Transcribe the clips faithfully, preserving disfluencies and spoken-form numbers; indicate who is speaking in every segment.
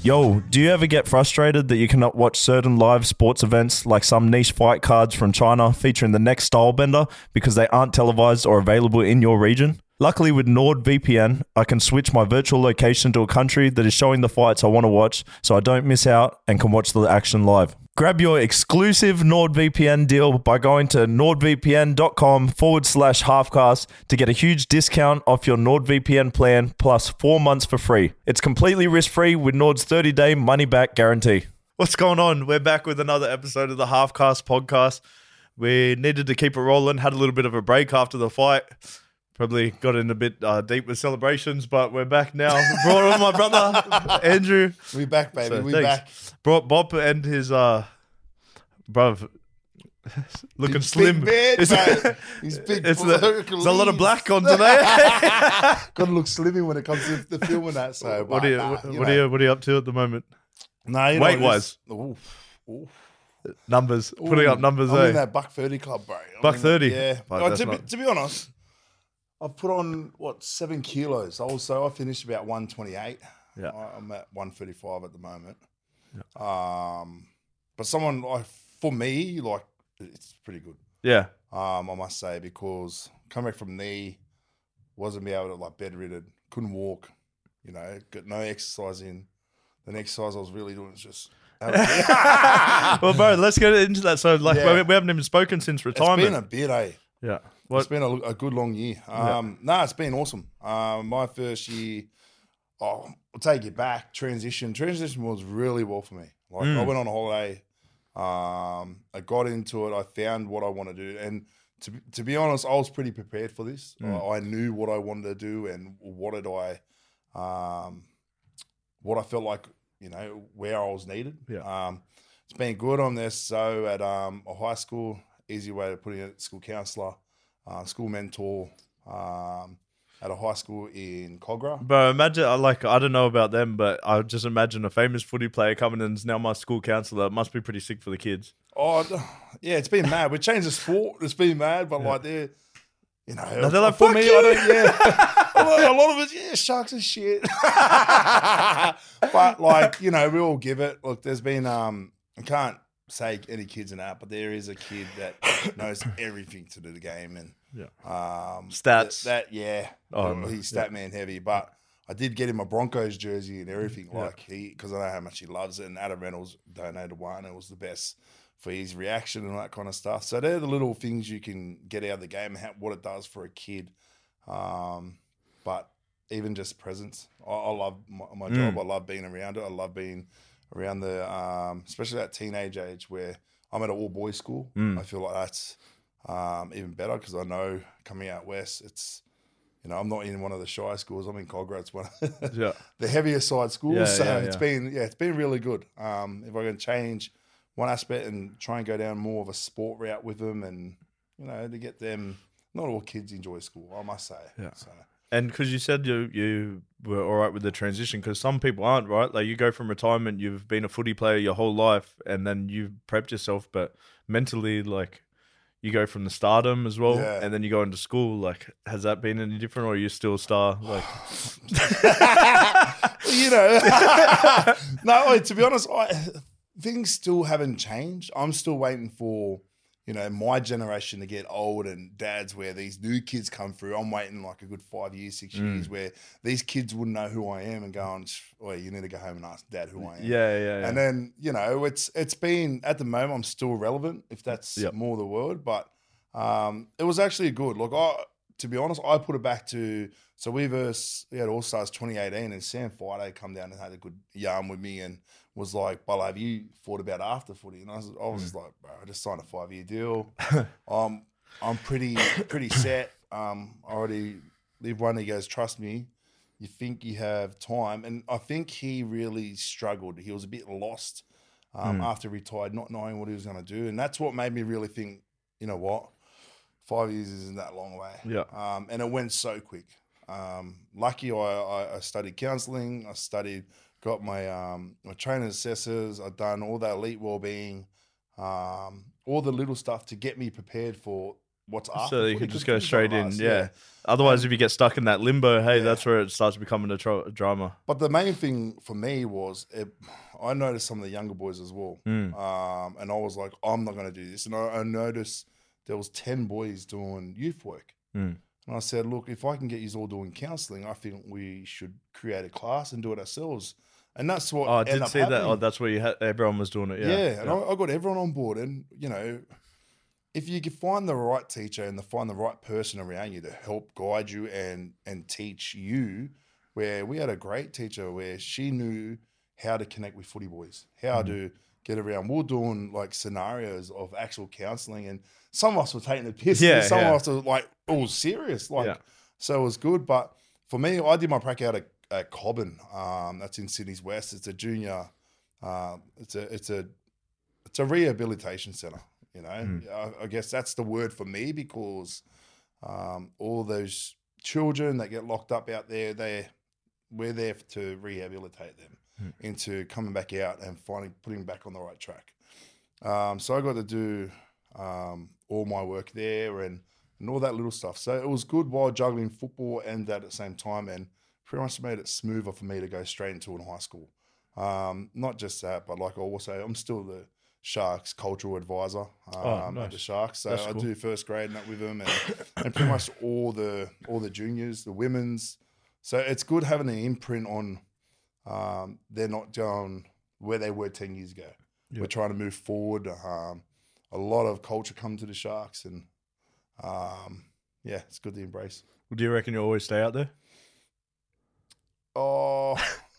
Speaker 1: Yo, do you ever get frustrated that you cannot watch certain live sports events like some niche fight cards from China featuring the next stylebender because they aren't televised or available in your region? Luckily with NordVPN, I can switch my virtual location to a country that is showing the fights I want to watch so I don't miss out and can watch the action live. Grab your exclusive NordVPN deal by going to nordvpn.com forward slash halfcast to get a huge discount off your NordVPN plan plus four months for free. It's completely risk-free with Nord's thirty-day money-back guarantee. What's going on? We're back with another episode of the Halfcast podcast. We needed to keep it rolling, had a little bit of a break after the fight. Probably got in a bit uh, deep with celebrations, but we're back now. Brought on my brother, Andrew.
Speaker 2: We back, baby.
Speaker 1: So,
Speaker 2: we
Speaker 1: thanks.
Speaker 2: back.
Speaker 1: Brought Bob and his, uh, bruv, looking
Speaker 2: He's
Speaker 1: slim.
Speaker 2: Big man,
Speaker 1: It's,
Speaker 2: mate. He's big.
Speaker 1: it's the, there's a lot of black on today.
Speaker 2: Got to look slimming when it comes to the film and that. So,
Speaker 1: what
Speaker 2: but,
Speaker 1: are you,
Speaker 2: nah,
Speaker 1: what,
Speaker 2: you
Speaker 1: what
Speaker 2: know.
Speaker 1: are you, what are you up to at the moment?
Speaker 2: Nah, you
Speaker 1: Weight
Speaker 2: know,
Speaker 1: wise,
Speaker 2: just- oof, oof.
Speaker 1: numbers,
Speaker 2: Ooh,
Speaker 1: putting up numbers.
Speaker 2: I'm
Speaker 1: eh?
Speaker 2: in that buck thirty club, bro. I'm
Speaker 1: Buck
Speaker 2: in-
Speaker 1: thirty?
Speaker 2: Yeah.
Speaker 1: Like,
Speaker 2: Oh,
Speaker 1: that's
Speaker 2: to, be,
Speaker 1: not-
Speaker 2: to be honest, I've put on what seven kilos. Also, I finished about one twenty-eight.
Speaker 1: Yeah.
Speaker 2: I- I'm at one thirty-five at the moment. Um, but someone like for me, like it's pretty good.
Speaker 1: Yeah.
Speaker 2: Um, I must say, because coming back from knee, wasn't be able to like bedridden, couldn't walk, you know, got no exercise in. The exercise I was really doing was just.
Speaker 1: Well, bro, let's get into that. So, like,
Speaker 2: Yeah.
Speaker 1: we, we haven't even spoken since
Speaker 2: It's
Speaker 1: retirement.
Speaker 2: been a bit, eh?
Speaker 1: yeah.
Speaker 2: It's
Speaker 1: What?
Speaker 2: been a, a good long year. Um, No, it's been awesome. Um, my first year, oh, I'll take it back. Transition, transition was really well for me. Like I went on a holiday. Um, I got into it. I found what I want to do, and to be- to be honest, I was pretty prepared for this. I, I knew what I wanted to do and what did I, um, what I felt like, you know, where I was needed.
Speaker 1: Yeah.
Speaker 2: Um, it's been good on this. So at um, a high school, easy way of putting it, school counsellor, uh, school mentor, um, at a high school in Cogra.
Speaker 1: Bro, imagine, I like, I don't know about them, but I just imagine a famous footy player coming in and is now my school counsellor. It must be pretty sick for the kids.
Speaker 2: Oh, yeah, it's been mad. We changed the sport. It's been mad, but like they're, you know,
Speaker 1: No, they're like,
Speaker 2: for
Speaker 1: "Fuck
Speaker 2: me,
Speaker 1: you."
Speaker 2: I don't, yeah. a, lot, a lot of it, yeah, sharks and shit. But like, you know, we all give it. Look, there's been, um, I can't say any kids in that, but there is a kid that knows everything to do the game and
Speaker 1: Yeah.
Speaker 2: um,
Speaker 1: Stats.
Speaker 2: That, that yeah,
Speaker 1: Oh,
Speaker 2: he's stat man heavy, but. I did get him a Broncos jersey and everything, like he, because I know how much he loves it. And Adam Reynolds donated one; it was the best for his reaction and all that kind of stuff. So they're the little things you can get out of the game and how, what it does for a kid. Um, but even just presence, I, I love my, my job. I love being around it. I love being around the, um, especially that teenage age where I'm at an all boys school. I feel like that's um, even better because I know coming out west, it's. You know, I'm not in one of the shy schools. I'm in Cogra. It's one of
Speaker 1: Yeah.
Speaker 2: the heavier side schools.
Speaker 1: Yeah,
Speaker 2: so
Speaker 1: yeah,
Speaker 2: it's
Speaker 1: yeah.
Speaker 2: been, yeah, it's been really good. Um, if I can change one aspect and try and go down more of a sport route with them and, you know, to get them, not all kids enjoy school, I must say.
Speaker 1: Yeah.
Speaker 2: So,
Speaker 1: And because you said you you were all right with the transition, because some people aren't, right? Like you go from retirement, you've been a footy player your whole life, and then you've prepped yourself, but mentally, like, you go from the stardom as well,
Speaker 2: Yeah.
Speaker 1: and then you go into school. Like, has that been any different, or are you still a star? Like,
Speaker 2: you know, no, wait, to be honest, I, things still haven't changed. I'm still waiting for, you know, my generation to get old and dads where these new kids come through. I'm waiting like a good five years, six years where these kids wouldn't know who I am and going, oh, you need to go home and ask dad who I am.
Speaker 1: yeah, yeah, yeah.
Speaker 2: And then, you know, it's it's been, at the moment, I'm still relevant, if that's
Speaker 1: Yep.
Speaker 2: more the word. But um, it was actually good. Like, I, to be honest, I put it back to, so we versus, we had All-Stars twenty eighteen and Sam Friday come down and had a good yarn with me and was like, well, have you thought about after footy? And I was, I was just like, bro, I just signed a five-year deal. um, I'm pretty pretty set. Um, I already live one. He goes, trust me, you think you have time. And I think he really struggled. He was a bit lost um, after he retired, not knowing what he was going to do. And that's what made me really think, you know what, five years isn't that long away.
Speaker 1: Yeah.
Speaker 2: Um, and it went so quick. Um, lucky I, I, I studied counselling. I studied, got my um, my trainer assessors. I've done all that elite wellbeing, um, all the little stuff to get me prepared for what's after.
Speaker 3: So you
Speaker 2: footy,
Speaker 3: can just
Speaker 2: 'cause
Speaker 3: go
Speaker 2: footy's
Speaker 3: straight
Speaker 2: not
Speaker 3: in,
Speaker 2: us,
Speaker 3: yeah. Otherwise, if you get stuck in that limbo, hey,
Speaker 2: Yeah.
Speaker 3: that's where it starts becoming a tro- drama.
Speaker 2: But the main thing for me was it, I noticed some of the younger boys as well,
Speaker 3: Mm.
Speaker 2: um, and I was like, I'm not going to do this. And I, I noticed there was ten boys doing youth work,
Speaker 3: Mm.
Speaker 2: and I said, look, if I can get you all doing counselling, I think we should create a class and do it ourselves. And that's what
Speaker 3: Oh, I
Speaker 2: ended
Speaker 3: did
Speaker 2: up
Speaker 3: see that.
Speaker 2: happening.
Speaker 3: Oh, that's where you had everyone was doing it.
Speaker 2: Yeah,
Speaker 3: Yeah,
Speaker 2: and I, I got everyone on board, and you know, if you can find the right teacher and to find the right person around you to help guide you and and teach you, where we had a great teacher where she knew how to connect with footy boys, how
Speaker 3: Mm.
Speaker 2: to get around. We were doing like scenarios of actual counselling, and some of us were taking the piss,
Speaker 3: Yeah,
Speaker 2: and some
Speaker 3: yeah.
Speaker 2: of us were like, it was serious, like
Speaker 3: Yeah.
Speaker 2: so it was good. But for me, I did my prac out at, at Cobham. Um, that's in Sydney's West. It's a junior. Uh, it's a it's a it's a rehabilitation centre. You know,
Speaker 3: Mm.
Speaker 2: I, I guess that's the word for me because um, all those children that get locked up out there, they we're there to rehabilitate them
Speaker 3: Mm.
Speaker 2: into coming back out and finding putting back on the right track. Um, so I got to do um, all my work there and and all that little stuff. So it was good while juggling football and that at the same time, and pretty much made it smoother for me to go straight into in high school. Um, not just that, but like I also, I'm still the Sharks cultural advisor um,
Speaker 3: Oh, nice.
Speaker 2: at the Sharks. So
Speaker 3: That's
Speaker 2: I
Speaker 3: cool.
Speaker 2: do first grade and that with them, and, and pretty much all the all the juniors, the women's. So it's good having an imprint on. Um, they're not going where they were ten years ago.
Speaker 3: Yeah.
Speaker 2: We're trying to move forward. Um, a lot of culture come to the Sharks, and um, yeah, it's good to embrace.
Speaker 3: Do you reckon you'll always stay out there?
Speaker 2: Oh,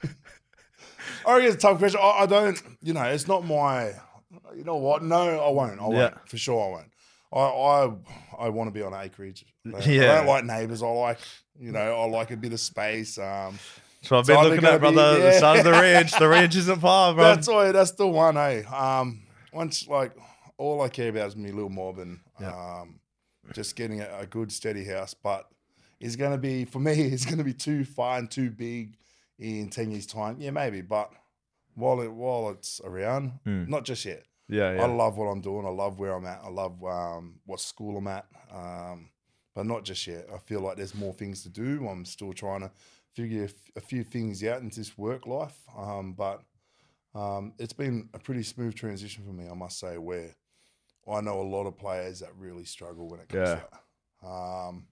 Speaker 2: I reckon it's a tough question. I, I don't, you know, it's not my. You know what? No, I won't. I won't.
Speaker 3: Yeah.
Speaker 2: For sure, I won't. I I, I want to be on acreage. I,
Speaker 3: Yeah.
Speaker 2: I don't like neighbours. I like, you know, I like a bit of space. Um,
Speaker 3: So I've
Speaker 2: So
Speaker 3: been
Speaker 2: I'm
Speaker 3: looking
Speaker 2: gonna
Speaker 3: at, brother,
Speaker 2: be-
Speaker 3: the
Speaker 2: yeah.
Speaker 3: side of the ranch. The ranch isn't far, bro.
Speaker 2: that's why. That's the one. Eh. Um, once like all I care about is me little mob and
Speaker 3: Yeah.
Speaker 2: um, just getting a, a good steady house. But it's going to be for me. It's going to be too far and too big in ten years' time. Yeah, maybe. But while it while it's around,
Speaker 3: Mm.
Speaker 2: not just yet.
Speaker 3: yeah, yeah.
Speaker 2: I love what I'm doing. I love where I'm at. I love um, what school I'm at. Um, but not just yet. I feel like there's more things to do. I'm still trying to figure a, f- a few things out in this work life. Um, but um, it's been a pretty smooth transition for me, I must say, where I know a lot of players that really struggle when it comes
Speaker 3: Yeah.
Speaker 2: to that. Um,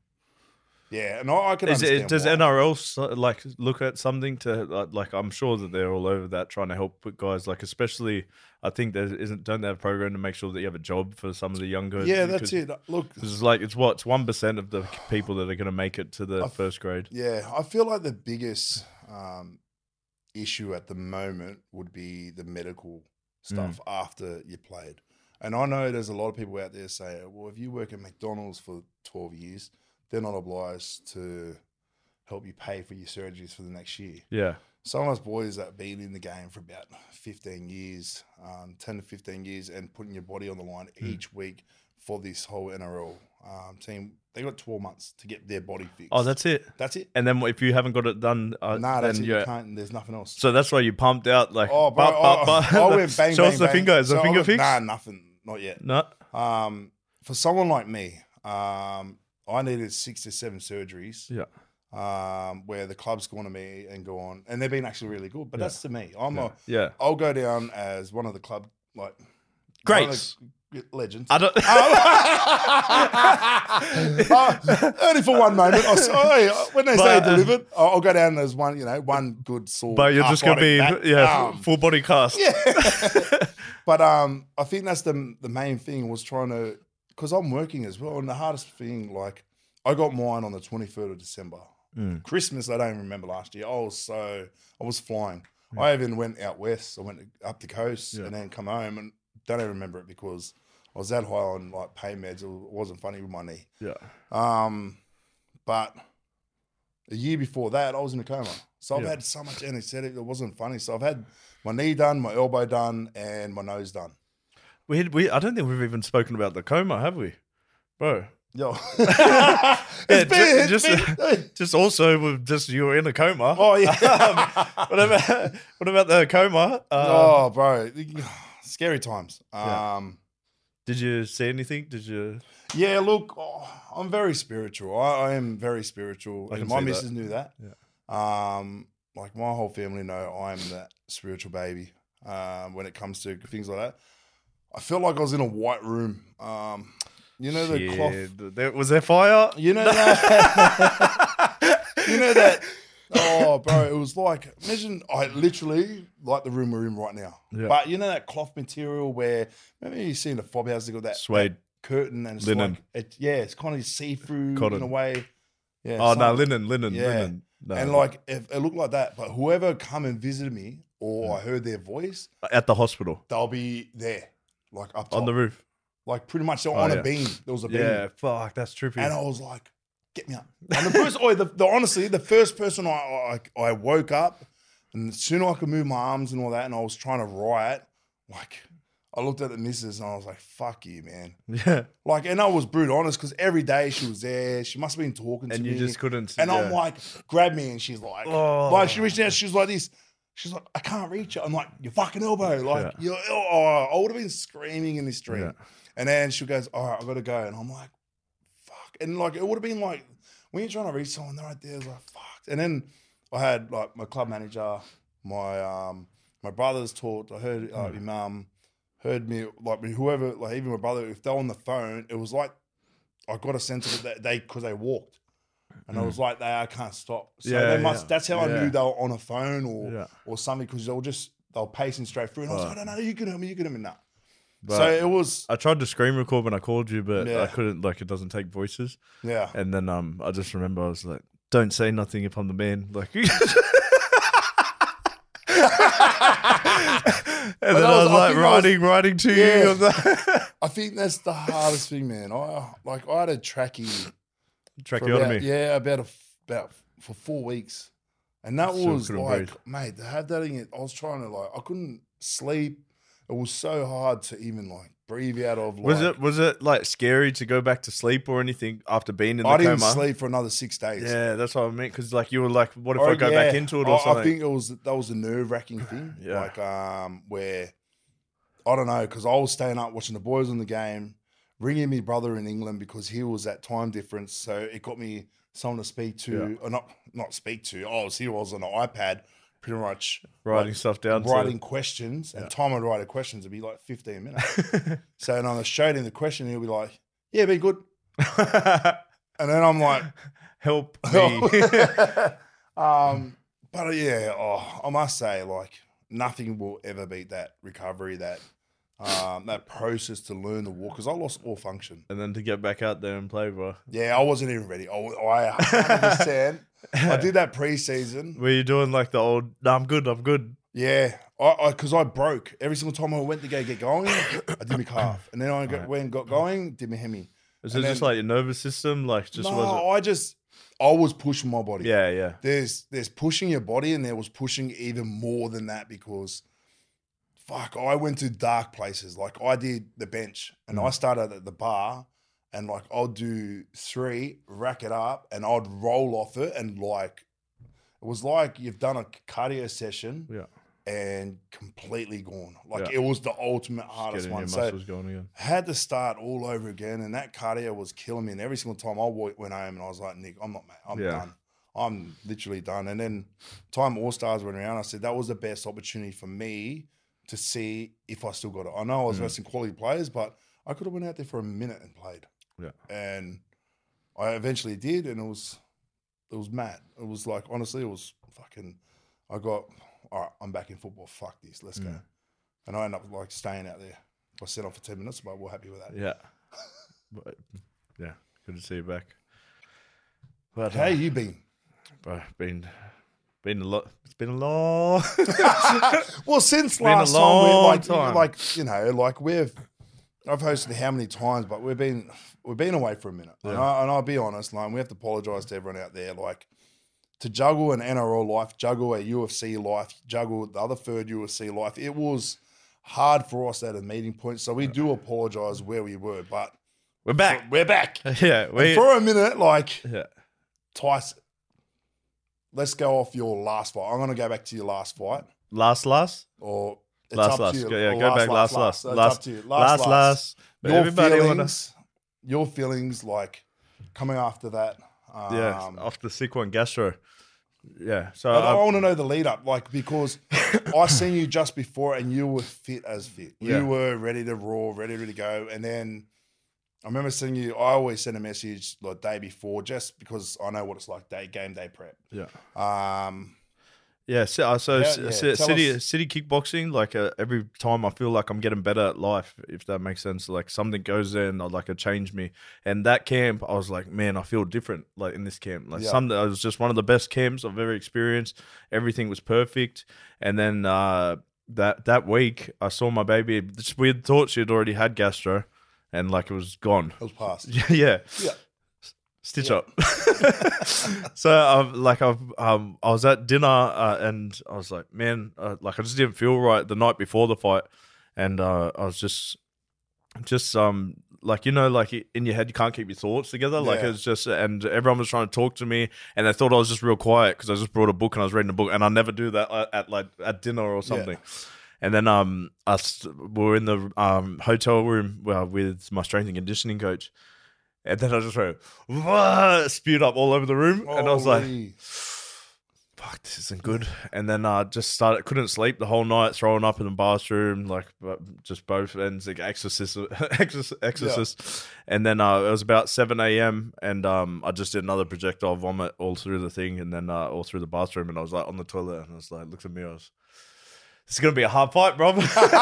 Speaker 2: yeah, and I, I can
Speaker 3: Is
Speaker 2: understand
Speaker 3: it, does
Speaker 2: why.
Speaker 3: N R L s- like look at something to like, like? I'm sure that they're all over that, trying to help put guys like, especially. I think there isn't. Don't they have a program to make sure that you have a job for some of the younger?
Speaker 2: Yeah, that's it. Look,
Speaker 3: It's like it's what it's one percent of the people that are going to make it to the
Speaker 2: I've-
Speaker 3: first grade.
Speaker 2: yeah, I feel like the biggest um, issue at the moment would be the medical stuff
Speaker 3: Mm.
Speaker 2: after you played. And I know there's a lot of people out there say, well, if you work at McDonald's for twelve years, they're not obliged to help you pay for your surgeries for the next year.
Speaker 3: Yeah,
Speaker 2: Some of us boys that have been in the game for about fifteen years, um, ten to fifteen years, and putting your body on the line
Speaker 3: Mm.
Speaker 2: each week for this whole N R L um, team, they got twelve months to get their body fixed.
Speaker 3: Oh, that's it.
Speaker 2: That's it.
Speaker 3: And then if you haven't got it done, uh,
Speaker 2: Nah, that's
Speaker 3: then
Speaker 2: it. You
Speaker 3: you're.
Speaker 2: can't. There's nothing else.
Speaker 3: So that's why you pumped out like.
Speaker 2: Oh, bro,
Speaker 3: bop, bop,
Speaker 2: I,
Speaker 3: bop.
Speaker 2: I went bang,
Speaker 3: Show
Speaker 2: bang,
Speaker 3: us the
Speaker 2: bang.
Speaker 3: finger. Is the
Speaker 2: So I
Speaker 3: finger
Speaker 2: got-
Speaker 3: fixed?
Speaker 2: Nah, nothing. Not yet.
Speaker 3: No.
Speaker 2: Um, for someone like me, um, I needed six to seven surgeries.
Speaker 3: Yeah.
Speaker 2: Um, where the club's gone to me and go on, and they've been actually really good. But
Speaker 3: Yeah.
Speaker 2: that's to me. I'm
Speaker 3: Yeah.
Speaker 2: a.
Speaker 3: yeah.
Speaker 2: I'll go down as one of the club like
Speaker 3: Greats.
Speaker 2: one of the legends.
Speaker 3: I don't.
Speaker 2: Uh, only for one moment. I, sorry, when they say
Speaker 3: But, uh,
Speaker 2: delivered, I'll, I'll go down as one. You know, one good sore.
Speaker 3: But you're just gonna be
Speaker 2: arthritic back.
Speaker 3: yeah
Speaker 2: Um,
Speaker 3: full body cast.
Speaker 2: Yeah. But um, I think that's the the main thing was trying to, because I'm working as well, and the hardest thing, like, I got mine on the twenty-third of December.
Speaker 3: Mm.
Speaker 2: Christmas, I don't remember last year. I was so I was flying. I even went out west. I went up the coast
Speaker 3: Yeah.
Speaker 2: and then come home, and don't even remember it because I was that high on like pain meds. It wasn't funny with my knee.
Speaker 3: Yeah.
Speaker 2: Um, but a year before that, I was in a coma. So I've
Speaker 3: Yeah.
Speaker 2: had so much anesthetic that wasn't funny. So I've had my knee done, my elbow done, and my nose done.
Speaker 3: We had, we I don't think we've even spoken about the coma, have we, bro?
Speaker 2: Yo,
Speaker 3: Yeah,
Speaker 2: it's been,
Speaker 3: ju-
Speaker 2: it's
Speaker 3: just
Speaker 2: been-
Speaker 3: just also with just you were in a coma.
Speaker 2: oh yeah.
Speaker 3: Um, what about what about the coma? Um,
Speaker 2: oh, bro, scary times.
Speaker 3: Yeah.
Speaker 2: Um,
Speaker 3: Did you see anything? Did you?
Speaker 2: Yeah, look, oh, I'm very spiritual. I, I am very spiritual,
Speaker 3: I
Speaker 2: and
Speaker 3: can
Speaker 2: my
Speaker 3: see
Speaker 2: missus
Speaker 3: that.
Speaker 2: knew that. Um, like my whole family know I'm that spiritual baby. Um, when it comes to things like that, I felt like I was in a white room. Um, you know the cloth.
Speaker 3: Shit. There, was there fire?
Speaker 2: You know that. You know that. Oh, bro, it was like, imagine I literally like the room we're in right now.
Speaker 3: Yeah.
Speaker 2: But you know that cloth material where maybe you've seen the fob house, they got that
Speaker 3: Suede.
Speaker 2: that curtain and it's
Speaker 3: Linen.
Speaker 2: like it, yeah, it's kind of see through in
Speaker 3: Cotton.
Speaker 2: a way. Yeah.
Speaker 3: Oh no,
Speaker 2: something.
Speaker 3: linen, linen,
Speaker 2: Yeah.
Speaker 3: linen. No.
Speaker 2: And like if it looked like that, but whoever come and visited me or I heard their voice,
Speaker 3: at the hospital
Speaker 2: they'll be there, like up top.
Speaker 3: on the roof.
Speaker 2: Like pretty much they're
Speaker 3: Oh,
Speaker 2: on
Speaker 3: yeah.
Speaker 2: a beam. There was a beam.
Speaker 3: Yeah, fuck, that's trippy.
Speaker 2: And I was like, get me up. And the first, oh, the, the honestly, the first person I, I I woke up, and the sooner I could move my arms and all that, and I was trying to write, like, I looked at the missus and I was like, fuck you, man.
Speaker 3: Yeah,
Speaker 2: Like, and I was brutally honest because every day she was there. She must have been talking to
Speaker 3: and
Speaker 2: me.
Speaker 3: you just couldn't.
Speaker 2: And I'm
Speaker 3: yeah.
Speaker 2: like, grab me, and she's like,
Speaker 3: Oh.
Speaker 2: like she reached out, she's like this. She's like, I can't reach it. I'm like, your fucking elbow. Like,
Speaker 3: Yeah.
Speaker 2: you're, oh, I would have been screaming in this dream.
Speaker 3: Yeah.
Speaker 2: And then she goes, all right, I got to go. And I'm like, fuck. And like, it would have been like, when you're trying to reach someone, they're right there, it's like, fuck. And then I had like my club manager, my um, my brothers talked. I heard uh, my mum heard me, like whoever, like even my brother, if they're on the phone, it was like, I got a sense of it that they, because they walked. And I was like, they, I can't stop. So
Speaker 3: Yeah,
Speaker 2: they must,
Speaker 3: yeah.
Speaker 2: that's how I
Speaker 3: Yeah.
Speaker 2: knew they were on a phone or
Speaker 3: Yeah.
Speaker 2: or something, because they were just, they were pacing straight through. And I was
Speaker 3: Right.
Speaker 2: like, no, no, you can help me, you can help me. Nah.
Speaker 3: But
Speaker 2: So it was,
Speaker 3: I tried to screen record when I called you, but
Speaker 2: Yeah.
Speaker 3: I couldn't. Like, it doesn't take voices.
Speaker 2: yeah.
Speaker 3: And then um, I just remember I was like, "Don't say nothing if I'm the man." Like, and then
Speaker 2: that
Speaker 3: I
Speaker 2: was-
Speaker 3: was
Speaker 2: I
Speaker 3: like
Speaker 2: think that
Speaker 3: writing, writing to
Speaker 2: Yeah.
Speaker 3: you. on that.
Speaker 2: I think that's the hardest thing, man. I like I had a trachea for about,
Speaker 3: Tracheotomy.
Speaker 2: yeah, about a, about for four weeks, and that
Speaker 3: Still
Speaker 2: was
Speaker 3: couldn't
Speaker 2: like,
Speaker 3: breathe.
Speaker 2: mate, to have that in it, I was trying to like, I couldn't sleep. It was so hard to even like breathe out of. Like,
Speaker 3: Was it was it like scary to go back to sleep or anything after being in the
Speaker 2: I didn't
Speaker 3: coma?
Speaker 2: sleep for another six days.
Speaker 3: Yeah, that's what I meant. Because like you were like, what if
Speaker 2: Or,
Speaker 3: I go
Speaker 2: yeah,
Speaker 3: back into it
Speaker 2: I-
Speaker 3: or something?
Speaker 2: I think it was that was a nerve wracking thing.
Speaker 3: Yeah.
Speaker 2: Like um, where I don't know, because I was staying up watching the boys on the game, ringing my brother in England because he was at time difference, so it got me someone to speak to, or not not speak to. I was here, I was on an iPad, pretty much
Speaker 3: Writing
Speaker 2: like,
Speaker 3: stuff down.
Speaker 2: writing questions, and time I'd write a questions would be like fifteen minutes.
Speaker 3: To...
Speaker 2: So and I showed him the question, and he'll be like, "Yeah, be good," and then I'm like,
Speaker 3: Help me.
Speaker 2: um, but yeah, oh, I must say, like, nothing will ever beat that recovery, that um, that process to learn the walk, because I lost all function.
Speaker 3: And then to get back out there and play, bro.
Speaker 2: Yeah, I wasn't even ready. I, I one hundred percent. I did that preseason.
Speaker 3: Were you doing like the old, no, I'm good, I'm good.
Speaker 2: Yeah, I because I, I broke every single time I went to go get going. I did my calf, and then I got, went and got going, did my hemi.
Speaker 3: Is
Speaker 2: And
Speaker 3: it just
Speaker 2: then-
Speaker 3: like your nervous system? Like, just
Speaker 2: no,
Speaker 3: was
Speaker 2: I just I was pushing my body.
Speaker 3: it? Yeah, yeah.
Speaker 2: There's there's pushing your body, and there was pushing even more than that, because fuck, I went to dark places. Like I did the bench, and I started at the bar, and like I'll do three, rack it up, and I'd roll off it, and like it was like you've done a cardio session
Speaker 3: Yeah.
Speaker 2: and completely gone. Like
Speaker 3: Yeah.
Speaker 2: it was the ultimate hardest
Speaker 3: Getting
Speaker 2: one.
Speaker 3: your
Speaker 2: So
Speaker 3: muscles going again.
Speaker 2: I had to start all over again, and that cardio was killing me. And every single time I wa- went home, and I was like, Nick, I'm not, mate, I'm
Speaker 3: Yeah.
Speaker 2: done. I'm literally done. And then time All Stars went around, I said that was the best opportunity for me to see if I still got it. I know I was
Speaker 3: Mm.
Speaker 2: versing quality players, but I could have went out there for a minute and played.
Speaker 3: Yeah.
Speaker 2: And I eventually did, and it was it was mad. It was like, honestly, it was fucking. I got all right. I'm back in football. Fuck this. Let's go.
Speaker 3: Mm.
Speaker 2: And I ended up like staying out there. I set off for ten minutes, but we're happy with that.
Speaker 3: Yeah. But, yeah, good to see you back. But,
Speaker 2: How
Speaker 3: uh,
Speaker 2: you been?
Speaker 3: bro, been, been a lot. It's been a long.
Speaker 2: Well, since
Speaker 3: been a
Speaker 2: last time,
Speaker 3: long
Speaker 2: we're like,
Speaker 3: time.
Speaker 2: like you know, like we've, I've hosted how many times, but we've been we've been away for a minute, and,
Speaker 3: Yeah.
Speaker 2: I, and I'll be honest, like we have to apologise to everyone out there, like to juggle an N R L life, juggle a U F C life, juggle the other third U F C life. It was hard for us at a meeting point, so we do apologise where we were, but
Speaker 3: We're back.
Speaker 2: we're back.
Speaker 3: Yeah. We,
Speaker 2: And for a minute, like
Speaker 3: yeah.
Speaker 2: Tyson, let's go off your last fight. I'm going to go back to your last fight.
Speaker 3: Last, last?
Speaker 2: Or It's
Speaker 3: last,
Speaker 2: up
Speaker 3: last.
Speaker 2: to you.
Speaker 3: Go, yeah,
Speaker 2: Or
Speaker 3: go back. Last, last,
Speaker 2: It's
Speaker 3: last,
Speaker 2: up to you.
Speaker 3: last, last. But
Speaker 2: Your
Speaker 3: everybody wanna-
Speaker 2: feelings, your feelings, like coming after that. Um,
Speaker 3: Yeah, after the sick one, gastro. Yeah, so
Speaker 2: But I,
Speaker 3: I,
Speaker 2: want to know the lead up, like because I seen you just before and you were fit as fit. You
Speaker 3: Yeah.
Speaker 2: were ready to roar, ready to go, and then I remember seeing you. I always send a message like day before, just because I know what it's like day game day prep.
Speaker 3: yeah.
Speaker 2: Um,
Speaker 3: Yeah, so, uh, so
Speaker 2: Yeah,
Speaker 3: c-
Speaker 2: yeah,
Speaker 3: c-
Speaker 2: tell
Speaker 3: city
Speaker 2: us-
Speaker 3: city kickboxing, like uh, every time I feel like I'm getting better at life, if that makes sense. Like something goes in, or like it changed me. And that camp, I was like, man, I feel different. Like in this camp, like
Speaker 2: Yeah.
Speaker 3: some, it was just one of the best camps I've ever experienced. Everything was perfect. And then uh, that that week, I saw my baby. Just weird thought she had already had gastro, and like it was gone.
Speaker 2: it was past.
Speaker 3: yeah.
Speaker 2: Yeah.
Speaker 3: Stitch up. So, um, like, I've, um, I was at dinner uh, and I was like, man, uh, like, I just didn't feel right the night before the fight, and uh, I was just, just, um, like, you know, like in your head, you can't keep your thoughts together. Like,
Speaker 2: Yeah.
Speaker 3: it's just, and everyone was trying to talk to me, and they thought I was just real quiet because I just brought a book and I was reading a book, and I never do that at, at like at dinner or something. And then um, us we were in the um hotel room uh, with my strength and conditioning coach. And then I just went, "Wah," spewed up all over the room. And I was like,
Speaker 2: Holy-
Speaker 3: fuck, this isn't good. And then I uh, just started, couldn't sleep the whole night, throwing up in the bathroom, like just both ends, like exorcist, exorcist. exorcist. And then uh, it was about seven a.m. and um, I just did another projectile vomit all through the thing and then uh, all through the bathroom. And I was like on the toilet and I was like, looked at me, I was, this is going to be a hard fight, bro.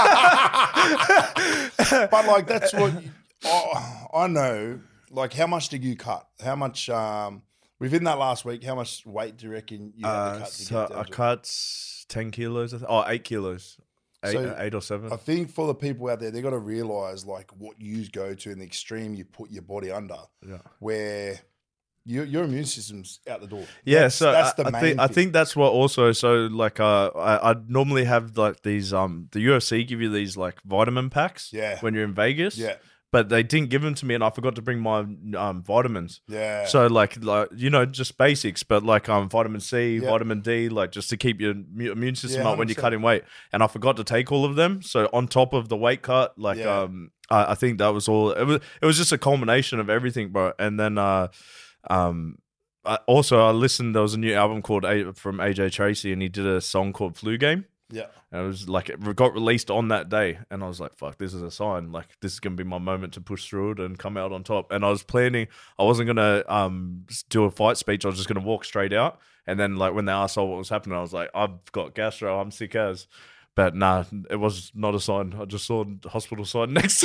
Speaker 2: but like that's what I, I know. Like, how much did you cut? How much um within that last week? How much weight do you reckon you had to
Speaker 3: Uh,
Speaker 2: cut to
Speaker 3: so
Speaker 2: get down
Speaker 3: I
Speaker 2: to?
Speaker 3: cut ten kilos. I th- oh, eight kilos. Eight,
Speaker 2: So,
Speaker 3: eight or seven.
Speaker 2: I think for the people out there, they got to realize like what you go to in the extreme you put your body under,
Speaker 3: Yeah.
Speaker 2: where your your immune system's out the door.
Speaker 3: Yeah,
Speaker 2: That's-
Speaker 3: so
Speaker 2: that's
Speaker 3: I,
Speaker 2: the
Speaker 3: I
Speaker 2: main
Speaker 3: think I
Speaker 2: thing.
Speaker 3: think that's what also. So like, uh, I I normally have like these um the U F C give you these like vitamin packs.
Speaker 2: Yeah.
Speaker 3: When you're in Vegas.
Speaker 2: Yeah,
Speaker 3: But they didn't give them to me, and I forgot to bring my um vitamins.
Speaker 2: yeah.
Speaker 3: So like like you know just basics, but like um vitamin C,
Speaker 2: Yeah.
Speaker 3: vitamin D, like just to keep your mu- immune system
Speaker 2: Yeah,
Speaker 3: up when you're
Speaker 2: one hundred percent.
Speaker 3: cutting weight. And I forgot to take all of them. So on top of the weight cut, like
Speaker 2: Yeah.
Speaker 3: um I, I think that was all. It was it was just a culmination of everything, bro. And then uh um. I, also, I listened. There was a new album called a, from A J Tracy, and he did a song called "Flu Game."
Speaker 2: yeah.
Speaker 3: And it was like it got released on that day, and I was like, "Fuck, this is a sign. Like this is gonna be my moment to push through it and come out on top." And I was planning. I wasn't gonna um do a fight speech. I was just gonna walk straight out. And then like when they asked all what was happening, I was like, "I've got gastro. I'm sick as." But nah, it was not a sign. I just saw a hospital sign next.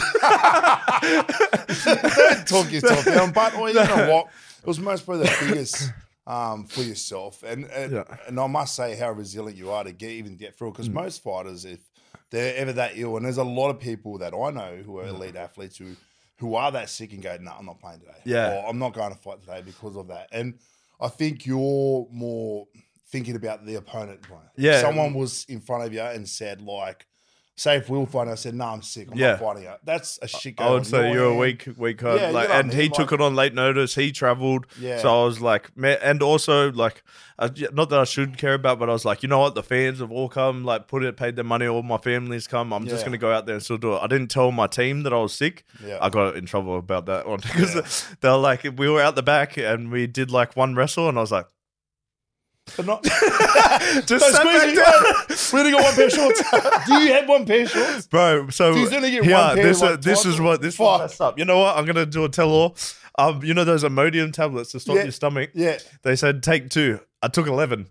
Speaker 2: Don't talk yourself down, but well, you know what? It was most probably the biggest um, for yourself, and and,
Speaker 3: Yeah.
Speaker 2: and I must say how resilient you are to get even get through. Because most fighters, if they're ever that ill, and there's a lot of people that I know who are elite athletes who who are that sick and go, "No, I'm not playing today.
Speaker 3: Yeah.
Speaker 2: or I'm not going to fight today because of that." And I think you're more thinking about the opponent. Bro.
Speaker 3: Yeah.
Speaker 2: If someone was in front of you and said like. Say if we were fighting, I said, "No, I'm sick. I'm
Speaker 3: Yeah.
Speaker 2: not fighting it." That's a shit.
Speaker 3: I
Speaker 2: going
Speaker 3: would
Speaker 2: on
Speaker 3: say
Speaker 2: your
Speaker 3: you're a
Speaker 2: hand.
Speaker 3: weak, weak card.
Speaker 2: Yeah, you
Speaker 3: like,
Speaker 2: know what I
Speaker 3: and he
Speaker 2: mean,
Speaker 3: took
Speaker 2: like-
Speaker 3: it on late notice. He travelled,
Speaker 2: Yeah.
Speaker 3: so I was like, man, and also like, uh, not that I should care about, but I was like, you know what, the fans have all come, like, put it, paid their money, all my family's come. I'm just
Speaker 2: Yeah.
Speaker 3: gonna go out there and still do it. I didn't tell my team that I was sick.
Speaker 2: Yeah.
Speaker 3: I got in trouble about that one because
Speaker 2: Yeah.
Speaker 3: they were like, we were out the back and we did like one wrestle, and I was like,
Speaker 2: But not.
Speaker 3: just
Speaker 2: Don't
Speaker 3: sat
Speaker 2: squeeze
Speaker 3: back
Speaker 2: me
Speaker 3: down.
Speaker 2: down. We only got one pair of shorts. Do you have one pair of shorts?
Speaker 3: Bro, so
Speaker 2: He's only get
Speaker 3: yeah,
Speaker 2: one pair,
Speaker 3: this,
Speaker 2: like,
Speaker 3: uh, this
Speaker 2: twice
Speaker 3: is
Speaker 2: a-
Speaker 3: what this
Speaker 2: Fuck.
Speaker 3: is messed up. You know what? I'm gonna do a tell-all. Um, you know those Imodium tablets to stop
Speaker 2: Yeah.
Speaker 3: your stomach?
Speaker 2: Yeah.
Speaker 3: They said take two. I took eleven.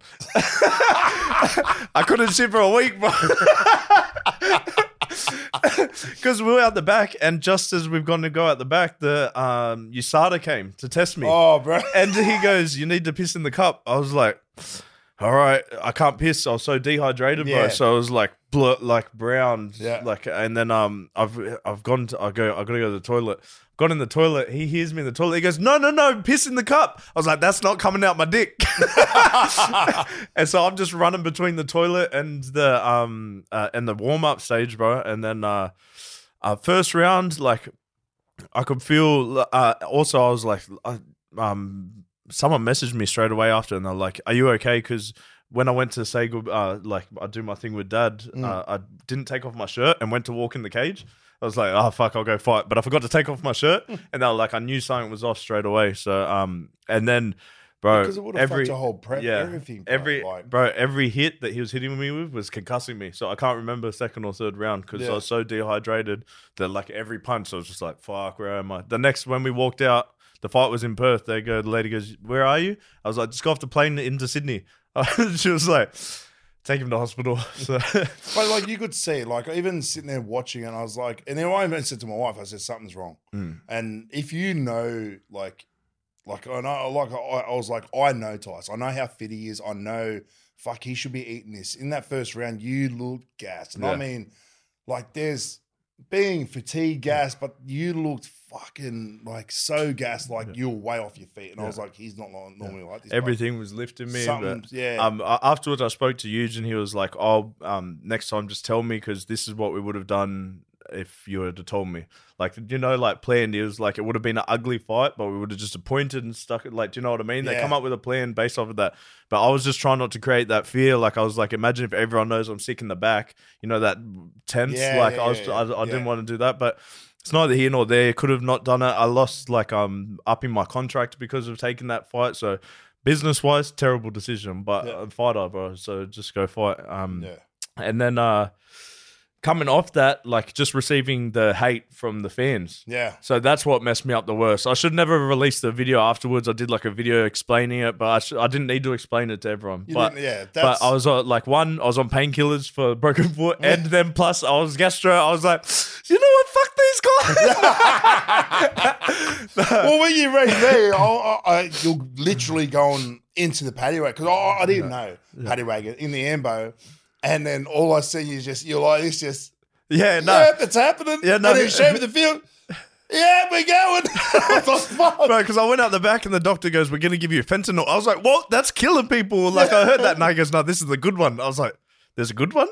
Speaker 3: I couldn't shit for a week, bro. Because we were out the back, and just as we've gone to go out the back, the um U S A D A came to test me.
Speaker 2: Oh, bro.
Speaker 3: And he goes, "You need to piss in the cup." I was like, "All right, I can't piss." I was so dehydrated, bro.
Speaker 2: Yeah.
Speaker 3: So I was like, bl- like brown,
Speaker 2: Yeah.
Speaker 3: like. And then um, I've I've gone to I go I gotta go to the toilet. Got in the toilet. He hears me in the toilet. He goes, "No, no, no, piss in the cup." I was like, "That's not coming out my dick." And so I'm just running between the toilet and the um uh, and the warm up stage, bro. And then uh, uh, first round, like I could feel. Uh, also, I was like, uh, um, someone messaged me straight away after, and they're like, "Are you okay?" Because when I went to say good, uh, like I do my thing with dad,
Speaker 2: Mm.
Speaker 3: uh, I didn't take off my shirt and went to walk in the cage. I was like, oh fuck, I'll go fight, but I forgot to take off my shirt, and they were like, I knew something was off straight away. So um, and then. Bro,
Speaker 2: Because it would have
Speaker 3: every
Speaker 2: fucked your whole prep,
Speaker 3: yeah,
Speaker 2: everything. Bro.
Speaker 3: every
Speaker 2: like,
Speaker 3: bro, every hit that he was hitting me with was concussing me. So I can't remember second or third round because
Speaker 2: Yeah.
Speaker 3: I was so dehydrated that like every punch I was just like, fuck, where am I? The next when we walked out, the fight was in Perth. They go, the lady goes, where are you? I was like, just go off the plane into Sydney. She was like, take him to hospital. So
Speaker 2: But like you could see, like even sitting there watching, and I was like, and then I even said to my wife, I said something's wrong.
Speaker 3: Mm.
Speaker 2: And if you know, like, like I know, like I, I was like, I know Tice. I know how fit he is. I know, fuck, he should be eating this. In that first round, you looked gassed, and I
Speaker 3: Yeah.
Speaker 2: mean, like, there's being fatigued, gassed, but you looked fucking like so gassed, like
Speaker 3: Yeah.
Speaker 2: you were way off your feet. And I
Speaker 3: Yeah.
Speaker 2: was like, he's not like, normally like this. but
Speaker 3: everything was lifting me.
Speaker 2: something,
Speaker 3: But,
Speaker 2: yeah.
Speaker 3: um, a- afterwards, I spoke to Huge and he was like, oh, um, next time just tell me because this is what we would have done if you had told me. Like, you know, like planned, it was like it would have been an ugly fight, but we would have just appointed and stuck it. Like, do you know what I mean? They
Speaker 2: Yeah.
Speaker 3: come up with a plan based off of that. But I was just trying not to create that fear. Like, I was like, imagine if everyone knows I'm sick in the back, you know, that tense.
Speaker 2: Yeah,
Speaker 3: like,
Speaker 2: yeah,
Speaker 3: I was,
Speaker 2: yeah,
Speaker 3: I, I didn't
Speaker 2: yeah.
Speaker 3: want to do that, but. It's neither here nor there. Could have not done it. I lost like um upping my contract because of taking that fight. So business wise, terrible decision. But
Speaker 2: Yeah.
Speaker 3: I'm a fighter, bro. So just go fight. Um,
Speaker 2: yeah.
Speaker 3: and then uh, coming off that, like just receiving the hate from the fans.
Speaker 2: Yeah.
Speaker 3: So that's what messed me up the worst. I should never release the video afterwards. I did like a video explaining it, but I, sh- I didn't need to explain it to everyone.
Speaker 2: You
Speaker 3: but
Speaker 2: didn't- yeah,
Speaker 3: but
Speaker 2: that's-
Speaker 3: I was uh, like, one, I was on painkillers for a broken foot, and then plus I was gastro. I was like, you know what? Fuck these guys.
Speaker 2: Well, when you read me, I, I, I, you're literally going into the paddy wagon because I, I didn't know paddy wagon in the ambo, and then all I see is just you're like it's just
Speaker 3: yeah, no.
Speaker 2: yeah, it's happening.
Speaker 3: Yeah, no,
Speaker 2: and then
Speaker 3: the-
Speaker 2: show me the field. Yeah, we're going. I was like, fuck.
Speaker 3: Bro, because I went out the back and the doctor goes, we're going to give you fentanyl. I was like, what? That's killing people. Like, I heard that. And I goes, no, this is the good one. I was like, there's a good one?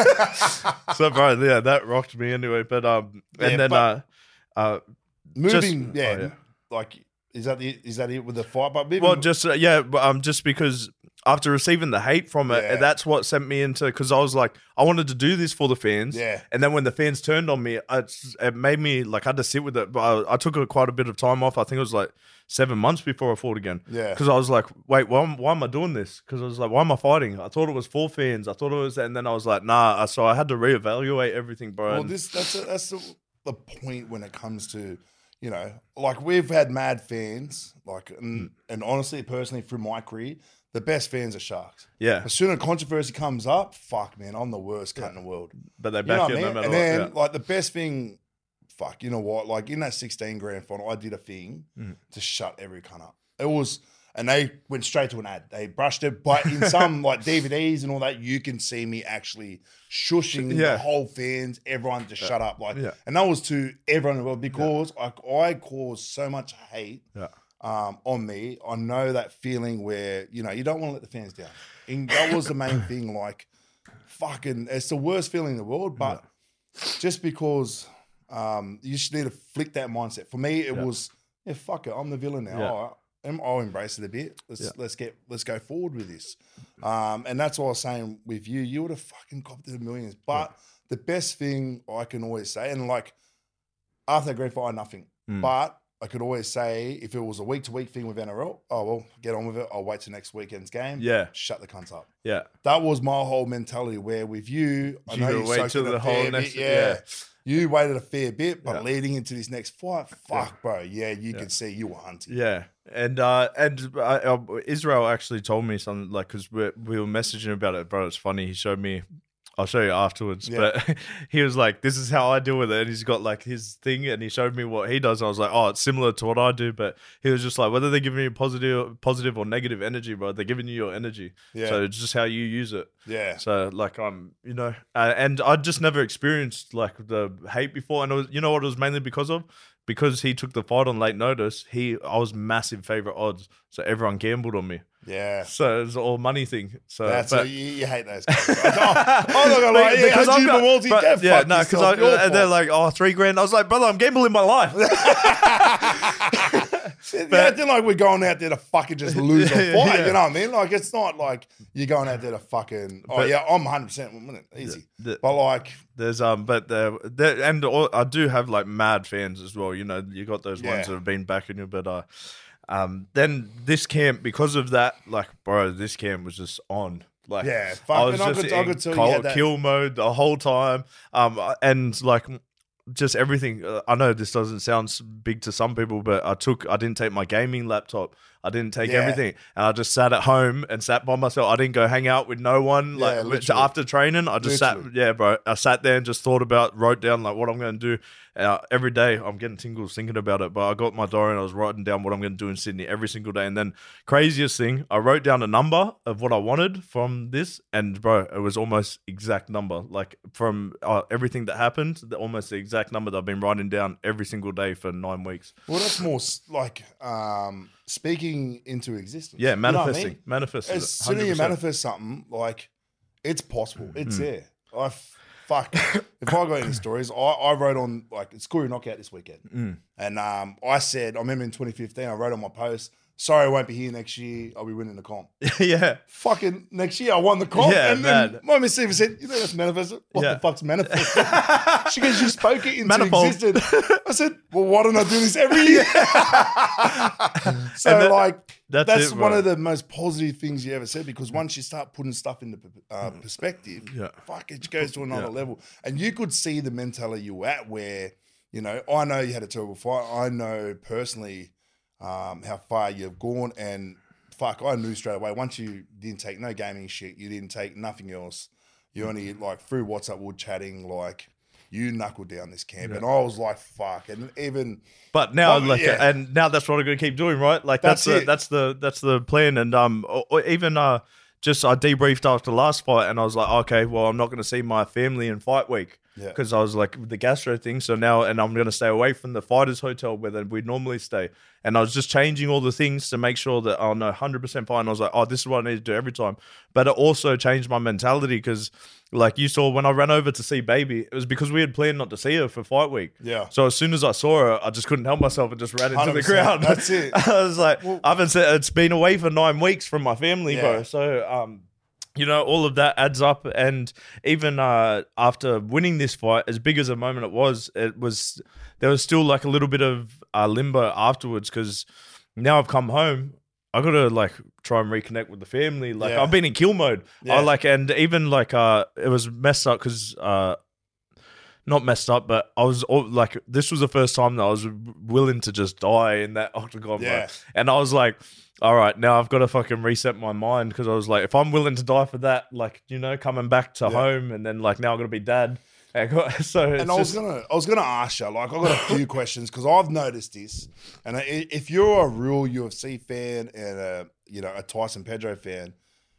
Speaker 3: So, bro, yeah, that rocked me anyway. But, um, and
Speaker 2: Yeah,
Speaker 3: then,
Speaker 2: but-
Speaker 3: uh, uh,
Speaker 2: Moving,
Speaker 3: Just-
Speaker 2: yeah,
Speaker 3: oh, yeah.
Speaker 2: like is that the, is that it with the fight? But maybe,
Speaker 3: well, just, uh, yeah, but, um, just because after receiving the hate from it,
Speaker 2: Yeah.
Speaker 3: that's what sent me into, because I was like, I wanted to do this for the fans.
Speaker 2: Yeah.
Speaker 3: And then when the fans turned on me, I, it made me, like, I had to sit with it. But I, I took a, quite a bit of time off. I think it was like seven months before I fought again.
Speaker 2: Yeah.
Speaker 3: Because I was like, wait, why, am- why am I doing this? Because I was like, why am I fighting? I thought it was for fans. I thought it was, and then I was like, nah. So I had to reevaluate everything, bro.
Speaker 2: well,
Speaker 3: And-
Speaker 2: this that's a, that's the, the point when it comes to, you know, like we've had mad fans, like, and, and honestly, personally, through my career, the best fans are Sharks.
Speaker 3: yeah.
Speaker 2: As soon as controversy comes up, fuck, man, I'm the worst cut in the world.
Speaker 3: But they
Speaker 2: You know
Speaker 3: back
Speaker 2: what I
Speaker 3: it
Speaker 2: mean?
Speaker 3: no matter
Speaker 2: And
Speaker 3: what.
Speaker 2: then,
Speaker 3: Yeah.
Speaker 2: like, the best thing, fuck, you know what? Like, in that sixteen grand final, I did a thing
Speaker 3: Mm.
Speaker 2: to shut every cunt up. It was, and they went straight to an ad. They brushed it, but in some, like, D V Ds and all that, you can see me actually shushing
Speaker 3: Yeah.
Speaker 2: the whole fans, everyone to shut up. Like,
Speaker 3: Yeah.
Speaker 2: and that was to everyone in the world because I, I caused so much hate
Speaker 3: Yeah.
Speaker 2: um, on me. I know that feeling where, you know, you don't want to let the fans down. And that was the main thing. Like, fucking, it's the worst feeling in the world. But just because um, you just need to flick that mindset. For me, it
Speaker 3: Yeah.
Speaker 2: was, yeah, fuck it, I'm the villain now.
Speaker 3: Yeah.
Speaker 2: All right. Em- I'll embrace it a bit. Let's
Speaker 3: Yeah.
Speaker 2: let's get let's go forward with this. Um, and that's what I was saying with you. You would have fucking copped the millions. But the best thing I can always say, and like after that grand final, nothing.
Speaker 3: Mm.
Speaker 2: But I could always say if it was a week to week thing with N R L, oh well, get on with it. I'll wait till next weekend's game.
Speaker 3: Yeah.
Speaker 2: Shut the cunts up.
Speaker 3: Yeah.
Speaker 2: That was my whole mentality. Where with you, I
Speaker 3: You
Speaker 2: know
Speaker 3: gotta
Speaker 2: you
Speaker 3: wait
Speaker 2: soaked
Speaker 3: till
Speaker 2: in a
Speaker 3: the whole
Speaker 2: fair
Speaker 3: next-
Speaker 2: bit,
Speaker 3: yeah.
Speaker 2: You waited a fair bit, but
Speaker 3: Yeah.
Speaker 2: leading into this next fight, fuck, bro. Yeah, you could see you were hunting.
Speaker 3: Yeah, and uh, and uh, uh, Israel actually told me something like because we we were messaging about it, bro. It's funny. He showed me. I'll show you afterwards.
Speaker 2: Yeah.
Speaker 3: But he was like, "This is how I deal with it." And he's got like his thing, and he showed me what he does. And I was like, "Oh, it's similar to what I do." But he was just like, "Whether they're giving you positive, positive or negative energy, bro, they're giving you your energy.
Speaker 2: Yeah.
Speaker 3: So it's just how you use it."
Speaker 2: Yeah.
Speaker 3: So like I'm, you know, uh, and I just never experienced like the hate before, and it was, you know what it was mainly because of, because he took the fight on late notice. He, I was massive favorite odds, so everyone gambled on me.
Speaker 2: Yeah.
Speaker 3: So it's all money thing. So
Speaker 2: That's
Speaker 3: but,
Speaker 2: a, you, you hate those guys. I- I'm not gonna lie. Yeah,
Speaker 3: because
Speaker 2: I've
Speaker 3: I've got,
Speaker 2: Walsey,
Speaker 3: but-
Speaker 2: go
Speaker 3: yeah,
Speaker 2: fuck
Speaker 3: no, because
Speaker 2: yourself, your
Speaker 3: and they're
Speaker 2: fault.
Speaker 3: like, oh, three grand. I was like, brother, I'm gambling my life.
Speaker 2: It's acting like we're going out there to fucking just lose a fight.
Speaker 3: Yeah.
Speaker 2: You know what I mean? Like it's not like you're going out there to fucking. Oh
Speaker 3: But-
Speaker 2: yeah, I'm one hundred percent easy.
Speaker 3: The-
Speaker 2: But like,
Speaker 3: There's um, but the, the and all, I do have like mad fans as well. You know, you got those
Speaker 2: Yeah.
Speaker 3: ones that have been backing you, but uh, um, then this camp because of that, like, bro, this camp was just on. Like,
Speaker 2: Yeah,
Speaker 3: I
Speaker 2: fucking
Speaker 3: was
Speaker 2: I
Speaker 3: just
Speaker 2: could- I
Speaker 3: in
Speaker 2: could tell you
Speaker 3: cold-
Speaker 2: had that-
Speaker 3: kill mode the whole time. Um, and like. Just everything. Uh, I know this doesn't sound s- big to some people, but I took. I didn't take my gaming laptop. I didn't take
Speaker 2: Yeah.
Speaker 3: everything, and I just sat at home and sat by myself. I didn't go hang out with no one.
Speaker 2: Yeah,
Speaker 3: Like
Speaker 2: literally.
Speaker 3: after training, I just
Speaker 2: Literally.
Speaker 3: sat. Yeah, bro. I sat there and just thought about, wrote down like what I'm going to do. Uh, every day, I'm getting tingles thinking about it. But I got my diary and I was writing down what I'm going to do in Sydney every single day. And then craziest thing, I wrote down a number of what I wanted from this, and bro, it was almost exact number. Like from uh, everything that happened, the, almost the exact number that I've been writing down every single day for nine weeks.
Speaker 2: well, that's more s- like um, speaking into existence.
Speaker 3: Yeah,
Speaker 2: You know what I
Speaker 3: manifesting,
Speaker 2: mean?
Speaker 3: manifesting.
Speaker 2: As soon as you manifest something, like it's possible. It's
Speaker 3: Mm.
Speaker 2: there. I f- fuck. If I got any stories, I, I wrote on like it's Koori knockout this weekend,
Speaker 3: Mm.
Speaker 2: and um, I said I remember in twenty fifteen I wrote on my post. Sorry, I won't be here next year. I'll be winning the comp.
Speaker 3: yeah.
Speaker 2: Fucking next year, I won the comp.
Speaker 3: Yeah,
Speaker 2: and then
Speaker 3: man.
Speaker 2: my Miss Eva said, "You know that's manifested. What
Speaker 3: Yeah.
Speaker 2: the fuck's manifested?" She goes, "You spoke it into
Speaker 3: Manifold.
Speaker 2: existence." I said, "Well, why don't I do this every year?" so,
Speaker 3: And that-
Speaker 2: like,
Speaker 3: that's
Speaker 2: that's,
Speaker 3: it,
Speaker 2: one
Speaker 3: bro.
Speaker 2: of the most positive things you ever said because once you start putting stuff into uh, perspective,
Speaker 3: Yeah.
Speaker 2: fuck, it goes to another
Speaker 3: Yeah.
Speaker 2: level. And you could see the mentality you were at where, you know, I know you had a terrible fight. I know personally um, how far you've gone. And fuck, I knew straight away. Once you didn't take no gaming shit, you didn't take nothing else. You only, like, through WhatsApp, we chatting, like, you knuckled down this camp. And I was like, fuck. And even...
Speaker 3: But now,
Speaker 2: Well,
Speaker 3: like,
Speaker 2: yeah.
Speaker 3: and now that's what I'm gonna keep doing, right? Like that's
Speaker 2: That's
Speaker 3: the
Speaker 2: it.
Speaker 3: that's the that's the plan. And um, or, or even uh, just I debriefed after the last fight, and I was like, okay, well, I'm not gonna see my family in fight week
Speaker 2: Yeah.
Speaker 3: because I was like with the gastro thing. So now, and I'm gonna stay away from the fighters' hotel where then we normally stay. And I was just changing all the things to make sure that oh no, one hundred percent fine. I was like, oh, this is what I need to do every time. But it also changed my mentality because. Like you saw when I ran over to see Baby, it was because we had planned not to see her for fight week.
Speaker 2: Yeah.
Speaker 3: So as soon as I saw her, I just couldn't help myself and just ran into
Speaker 2: one
Speaker 3: the
Speaker 2: hundred percent.
Speaker 3: crowd.
Speaker 2: That's it.
Speaker 3: I was like, I haven't said it's been away for nine weeks from my family,
Speaker 2: Yeah.
Speaker 3: bro. So, um, you know, all of that adds up. And even uh, after winning this fight, as big as a moment it was, it was there was still like a little bit of uh, limbo afterwards because now I've come home. I gotta like try and reconnect with the family. Like
Speaker 2: Yeah.
Speaker 3: I've been in kill mode.
Speaker 2: Yeah.
Speaker 3: I like and even like uh, it was messed up because uh, not messed up, but I was all, like, this was the first time that I was willing to just die in that octagon.
Speaker 2: Yeah.
Speaker 3: Bro. And I was like, all right, now I've got to fucking reset my mind because I was like, if I'm willing to die for that, like, you know, coming back to
Speaker 2: Yeah.
Speaker 3: home and then like now I'm gonna be dad. I got- so it's
Speaker 2: And I was
Speaker 3: just-
Speaker 2: gonna, I was gonna ask you, like, I got a few questions because I've noticed this, and I- if you're a real U F C fan and a, you know, a Tyson Pedro fan,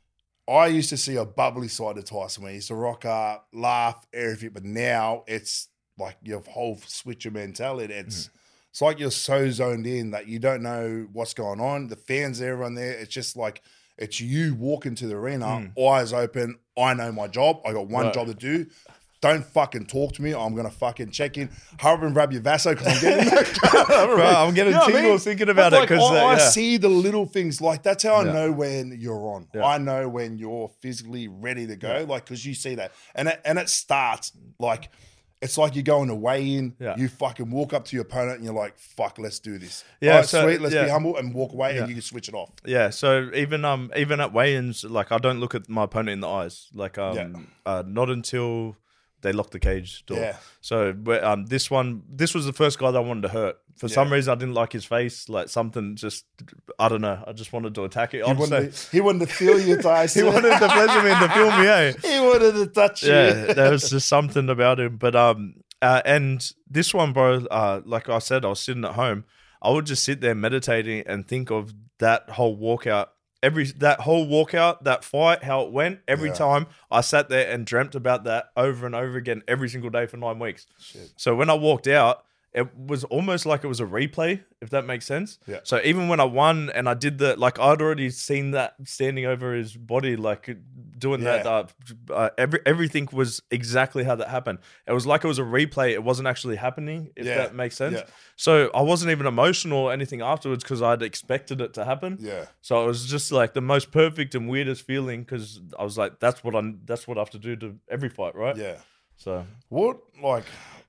Speaker 2: I used to see a bubbly side of Tyson where he used to rock up, laugh, everything, but now it's like your whole switch of mentality. It's
Speaker 3: Mm.
Speaker 2: it's like you're so zoned in that you don't know what's going on. The fans, everyone there, it's just like it's you walk into the arena, eyes open. I know my job. I got one
Speaker 3: Mm. Right.
Speaker 2: job to do. Don't fucking talk to me. I'm gonna fucking check in. Hurry up and grab your Vaso because I'm getting
Speaker 3: Bro, I'm getting
Speaker 2: You know what I
Speaker 3: tingles
Speaker 2: mean?
Speaker 3: thinking about
Speaker 2: But,
Speaker 3: it
Speaker 2: like,
Speaker 3: because
Speaker 2: I,
Speaker 3: uh,
Speaker 2: I
Speaker 3: yeah.
Speaker 2: see the little things. Like that's how I
Speaker 3: Yeah.
Speaker 2: know when you're on.
Speaker 3: Yeah.
Speaker 2: I know when you're physically ready to go. Like because you see that, and it, and it starts like it's like you're going to weigh in.
Speaker 3: Yeah.
Speaker 2: You fucking walk up to your opponent and you're like, "Fuck, let's do this."
Speaker 3: Yeah,
Speaker 2: All right,
Speaker 3: so-
Speaker 2: sweet. Let's
Speaker 3: yeah.
Speaker 2: be humble and walk away,
Speaker 3: Yeah.
Speaker 2: and you can switch it off.
Speaker 3: Yeah, so even um even at weigh-ins, like I don't look at my opponent in the eyes, like um
Speaker 2: Yeah.
Speaker 3: uh, not until they lock the cage door.
Speaker 2: Yeah.
Speaker 3: So but, um this one this was the first guy that I wanted to hurt. For some
Speaker 2: Yeah.
Speaker 3: reason, I didn't like his face. Like something just I don't know. I just wanted to attack it.
Speaker 2: He
Speaker 3: I'll
Speaker 2: wanted,
Speaker 3: say-
Speaker 2: to, he wanted to feel you, Tyson.
Speaker 3: he wanted to pleasure me in the film, yeah.
Speaker 2: He wanted to touch you.
Speaker 3: Yeah, there was just something about him. But um, uh, and this one, bro, uh, like I said, I was sitting at home. I would just sit there meditating and think of that whole walkout, every that whole walkout, that fight, how it went. Every
Speaker 2: Yeah.
Speaker 3: time I sat there and dreamt about that over and over again every single day for nine weeks.
Speaker 2: Shit.
Speaker 3: So when I walked out, it was almost like it was a replay, if that makes sense.
Speaker 2: Yeah.
Speaker 3: So even when I won and I did the, like, I'd already seen that standing over his body, like doing
Speaker 2: Yeah.
Speaker 3: that, uh, uh, every everything was exactly how that happened. It was like it was a replay. It wasn't actually happening, if
Speaker 2: Yeah.
Speaker 3: that makes sense.
Speaker 2: Yeah.
Speaker 3: So I wasn't even emotional or anything afterwards because I'd expected it to happen.
Speaker 2: Yeah.
Speaker 3: So it was just like the most perfect and weirdest feeling because I was like, that's what I that's what I have to do to every fight, right?
Speaker 2: Yeah.
Speaker 3: So
Speaker 2: What, like,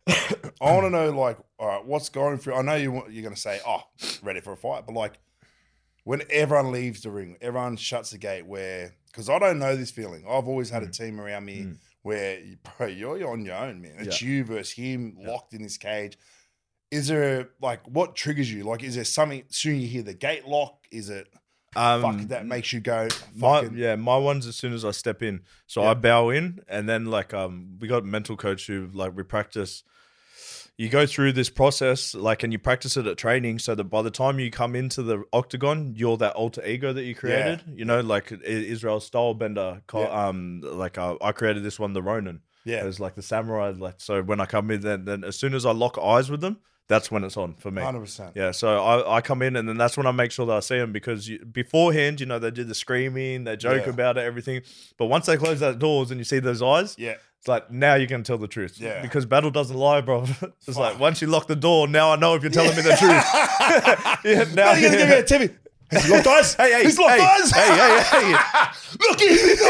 Speaker 2: I want to know, like, all right, what's going through? I know you, want- you're going to say, oh, ready for a fight, but like, when everyone leaves the ring, everyone shuts the gate where, because I don't know this feeling. I've always had a team around me
Speaker 3: Mm.
Speaker 2: where, bro, you're, you're on your own, man. It's
Speaker 3: Yeah.
Speaker 2: you versus him locked in this cage. Is there, like, what triggers you? Like, is there something, soon you hear the gate lock? Is it,
Speaker 3: um,
Speaker 2: fuck, that makes you go,
Speaker 3: my
Speaker 2: fucking,
Speaker 3: yeah, my one's as soon as I step in. So
Speaker 2: Yeah.
Speaker 3: I bow in, and then like um, we got a mental coach who like we practice. You go through this process, like, and you practice it at training, so that by the time you come into the octagon, you're that alter ego that you created. You know, like I- Israel Stylebender, co-
Speaker 2: Yeah.
Speaker 3: um, like uh, I created this one, the Ronin.
Speaker 2: Yeah.
Speaker 3: It's like the samurai. Like, so when I come in, then, then as soon as I lock eyes with them, that's when it's on for me.
Speaker 2: one hundred percent.
Speaker 3: Yeah, so I, I come in and then that's when I make sure that I see them because you, beforehand, you know, they do the screaming, they joke
Speaker 2: Yeah.
Speaker 3: about it, everything. But once they close that doors and you see those eyes,
Speaker 2: Yeah.
Speaker 3: it's like now you can tell the truth.
Speaker 2: Yeah.
Speaker 3: Because battle doesn't lie, bro. It's
Speaker 2: Fuck.
Speaker 3: like once you lock the door, now I know if you're telling me the truth. yeah, now
Speaker 2: Now you're going to give me a Timmy. Has he locked eyes?
Speaker 3: Hey, hey,
Speaker 2: He's locked
Speaker 3: hey,
Speaker 2: eyes.
Speaker 3: hey, hey, hey.
Speaker 2: Look in his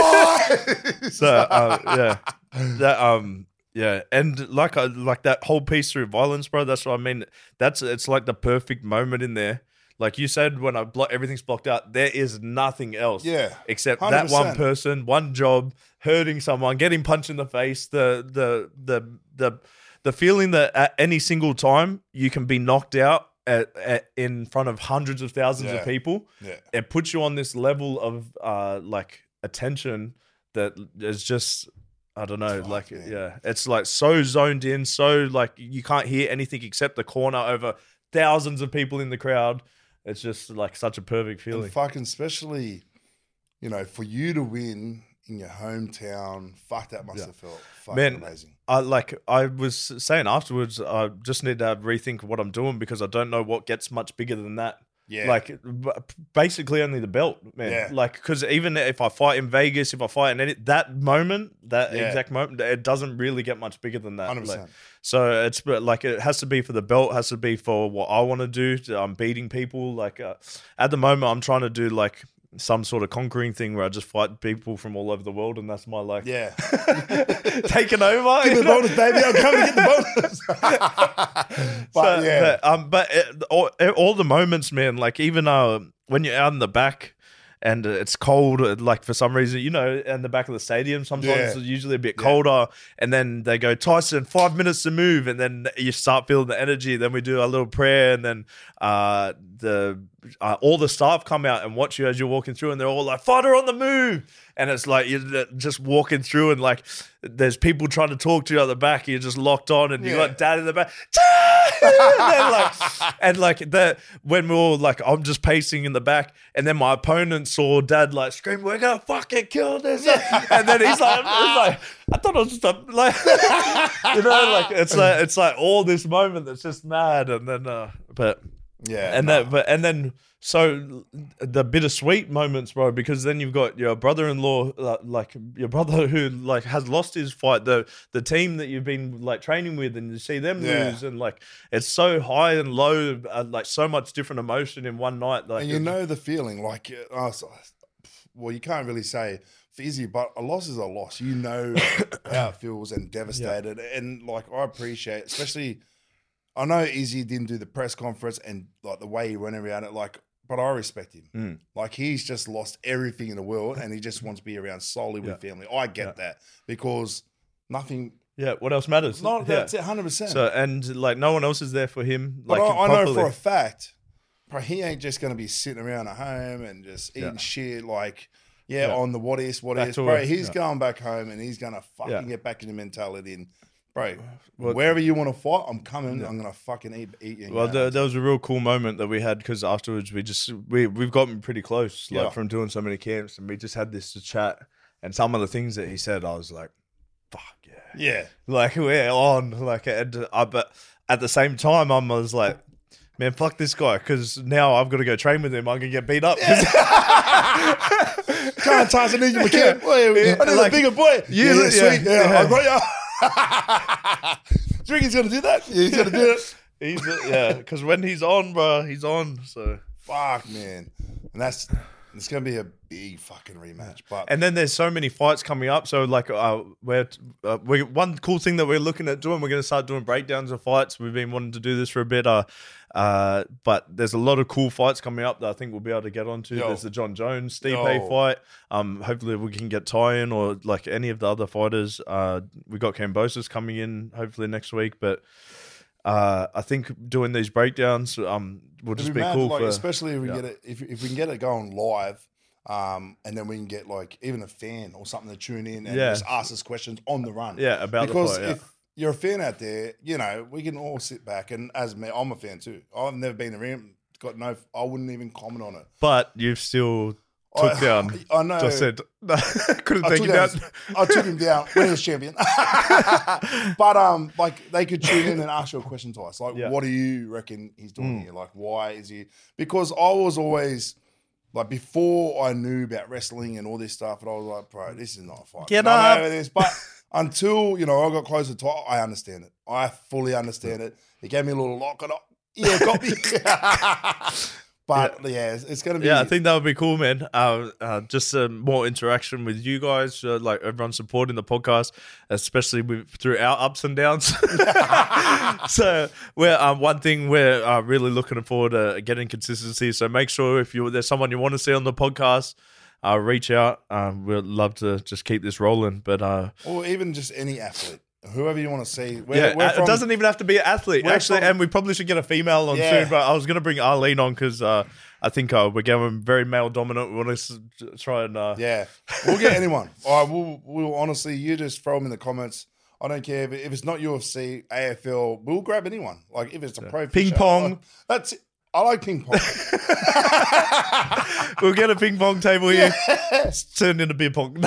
Speaker 2: eyes.
Speaker 3: So uh, yeah, that um yeah, and like I like that whole piece through violence, bro. That's what I mean. That's it's like the perfect moment in there. Like you said, when I block everything's blocked out, there is nothing else.
Speaker 2: Yeah,
Speaker 3: except
Speaker 2: one hundred
Speaker 3: that one
Speaker 2: percent.
Speaker 3: person, one job, hurting someone, getting punched in the face. The the the the the feeling that at any single time you can be knocked out at, at in front of hundreds of thousands
Speaker 2: Yeah.
Speaker 3: of people.
Speaker 2: Yeah.
Speaker 3: It puts you on this level of uh like attention that is just I don't know,
Speaker 2: Fuck,
Speaker 3: like
Speaker 2: man.
Speaker 3: yeah, it's like so zoned in, so like you can't hear anything except the corner over thousands of people in the crowd. It's just like such a perfect feeling.
Speaker 2: And fucking, especially, you know, for you to win in your hometown, fuck, that must
Speaker 3: Yeah.
Speaker 2: have felt fucking
Speaker 3: Man,
Speaker 2: amazing.
Speaker 3: I like I was saying afterwards, I just need to rethink what I'm doing because I don't know what gets much bigger than that.
Speaker 2: Yeah.
Speaker 3: Like b- basically only the belt, man.
Speaker 2: Yeah.
Speaker 3: Like because even if I fight in Vegas, if I fight in any that moment, that
Speaker 2: Yeah.
Speaker 3: exact moment, it doesn't really get much bigger than that.
Speaker 2: one hundred
Speaker 3: Like,
Speaker 2: percent.
Speaker 3: so it's but like it has to be for the belt, has to be for what I want to do. I'm beating people. Like uh, at the moment, I'm trying to do like some sort of conquering thing where I just fight people from all over the world, and that's my like
Speaker 2: Yeah.
Speaker 3: taking over.
Speaker 2: Give me
Speaker 3: you
Speaker 2: the
Speaker 3: know?
Speaker 2: bonus, baby. I'm coming to get the bonus. but
Speaker 3: So,
Speaker 2: yeah.
Speaker 3: but, um, but it, all, all the moments, man. Like even uh, when you're out in the back and uh, it's cold, uh, like for some reason, you know, in the back of the stadium, sometimes
Speaker 2: Yeah.
Speaker 3: it's usually a bit
Speaker 2: Yeah.
Speaker 3: colder, and then they go Tyson, five minutes to move, and then you start feeling the energy. Then we do a little prayer, and then uh, the uh, all the staff come out and watch you as you're walking through, and they're all like, "Fighter on the move!" And it's like you're just walking through, and like there's people trying to talk to you at the back. You're just locked on, and you
Speaker 2: Yeah.
Speaker 3: got dad in the back. and, then like, and like the when we were like, I'm just pacing in the back, and then my opponent saw dad like scream, "We're gonna fucking kill this!" And then he's like, he's like, I thought it was just a, like, you know, like it's like it's like all this moment that's just mad, and then uh, but
Speaker 2: Yeah.
Speaker 3: and
Speaker 2: nah.
Speaker 3: that but and then so the bittersweet moments, bro, because then you've got your brother-in-law, uh, like your brother who like has lost his fight, the the team that you've been like training with, and you see them
Speaker 2: Yeah.
Speaker 3: lose, and like it's so high and low, uh, like so much different emotion in one night. Like
Speaker 2: And you
Speaker 3: it's-
Speaker 2: know the feeling, like, uh, oh, so- well, you can't really say for Izzy, but a loss is a loss. You know how it feels and devastated. And like, I appreciate, especially, I know Izzy didn't do the press conference and like the way he went around it, like, but I respect him.
Speaker 3: Mm.
Speaker 2: Like, he's just lost everything in the world and he just wants to be around solely with family. I get
Speaker 3: Yeah.
Speaker 2: that because nothing,
Speaker 3: yeah, what else matters?
Speaker 2: not
Speaker 3: yeah.
Speaker 2: that's it, one hundred percent.
Speaker 3: So and like no one else is there for him.
Speaker 2: But
Speaker 3: Like
Speaker 2: I, I know
Speaker 3: properly.
Speaker 2: for a fact, bro, he ain't just gonna be sitting around at home and just eating
Speaker 3: Yeah.
Speaker 2: shit like, yeah,
Speaker 3: Yeah.
Speaker 2: on the what is, what
Speaker 3: Back
Speaker 2: is,
Speaker 3: to
Speaker 2: bro.
Speaker 3: work,
Speaker 2: He's
Speaker 3: yeah.
Speaker 2: going back home and he's gonna fucking
Speaker 3: Yeah.
Speaker 2: get back into mentality and, bro,
Speaker 3: Well-
Speaker 2: wherever you want to fight, I'm coming.
Speaker 3: Yeah.
Speaker 2: I'm gonna fucking eat, eat you. and
Speaker 3: Well,
Speaker 2: go
Speaker 3: there,
Speaker 2: home.
Speaker 3: there was a real cool moment that we had because afterwards we just we we've gotten pretty close, like
Speaker 2: Yeah.
Speaker 3: from doing so many camps, and we just had this to chat. And some of the things that he said, I was like, "Fuck yeah!"
Speaker 2: yeah,
Speaker 3: Like we're on, like, and I but at the same time, I was like, man, fuck this guy, because now I've got to go train with him. I'm gonna get beat up.
Speaker 2: Can't toss an Indian kid. Boy, I need
Speaker 3: Like,
Speaker 2: a bigger boy.
Speaker 3: you-
Speaker 2: Yeah, yeah,
Speaker 3: yeah,
Speaker 2: sweet. Yeah,
Speaker 3: yeah.
Speaker 2: I got you. Do you think he's gonna do that? Yeah, he's gonna do it.
Speaker 3: He's yeah, because when he's on, bro, he's on. So
Speaker 2: Fuck, man. And that's it's gonna be a big fucking rematch. But
Speaker 3: and then there's so many fights coming up. So like, uh, we're, uh, we one cool thing that we're looking at doing. We're gonna start doing breakdowns of fights. We've been wanting to do this for a bit. Uh, uh, but there's a lot of cool fights coming up that I think we'll be able to get onto.
Speaker 2: Yo.
Speaker 3: There's the John Jones Steve
Speaker 2: Yo.
Speaker 3: Hay fight. Um, hopefully we can get Ty in or like any of the other fighters. Uh, we got Cambosis coming in hopefully next week, but. Uh, I think doing these breakdowns um will just
Speaker 2: it'd
Speaker 3: be
Speaker 2: mad,
Speaker 3: cool
Speaker 2: like,
Speaker 3: for
Speaker 2: especially if we
Speaker 3: yeah.
Speaker 2: get it if, if we can get it going live, um, and then we can get like even a fan or something to tune in and
Speaker 3: Yeah.
Speaker 2: just ask us questions on the run.
Speaker 3: yeah about
Speaker 2: Because
Speaker 3: the fight. Yeah.
Speaker 2: if you're a fan out there, you know, we can all sit back and as me, I'm a fan too. I've never been around, got no, I wouldn't even comment on it.
Speaker 3: But you've still took
Speaker 2: I,
Speaker 3: down.
Speaker 2: I know.
Speaker 3: Just said couldn't
Speaker 2: I
Speaker 3: take
Speaker 2: took,
Speaker 3: you down.
Speaker 2: down, I took him down when he was champion. But um, like they could tune in and ask you a question to us, like,
Speaker 3: Yeah.
Speaker 2: what do you reckon he's doing
Speaker 3: Mm.
Speaker 2: here? Like, why is he? Because I was always like, before I knew about wrestling and all this stuff, and I was like, bro, this is not a fight.
Speaker 3: Get
Speaker 2: I'm
Speaker 3: up.
Speaker 2: over this. But until you know, I got closer to it, I understand it. I fully understand it. He gave me a little lock and I, yeah, got me. But yeah, it's, it's gonna be.
Speaker 3: Yeah, I think that would be cool, man. Uh, uh, just uh, more interaction with you guys, uh, like everyone supporting the podcast, especially with, through our ups and downs. So, we're um, one thing we're uh, really looking forward to getting consistency. So make sure if you there's someone you want to see on the podcast, uh, reach out. Um, we'd love to just keep this rolling. But uh,
Speaker 2: or even just any athlete, whoever you want to see. We're,
Speaker 3: yeah,
Speaker 2: we're
Speaker 3: uh,
Speaker 2: from,
Speaker 3: it doesn't even have to be an athlete,
Speaker 2: we're
Speaker 3: actually.
Speaker 2: from-
Speaker 3: And we probably should get a female on
Speaker 2: Yeah.
Speaker 3: soon. But I was going to bring Arlene on because uh, I think uh, we're going very male dominant. We want to s- try and uh,
Speaker 2: Yeah, we'll get anyone. All right, we'll, we'll honestly, you just throw them in the comments. I don't care if, if it's not U F C, A F L. We'll grab anyone. Like if it's a pro
Speaker 3: Ping
Speaker 2: fisher,
Speaker 3: pong.
Speaker 2: like, that's it. I like ping pong.
Speaker 3: we'll get a ping pong table here. It's turned into beer pong.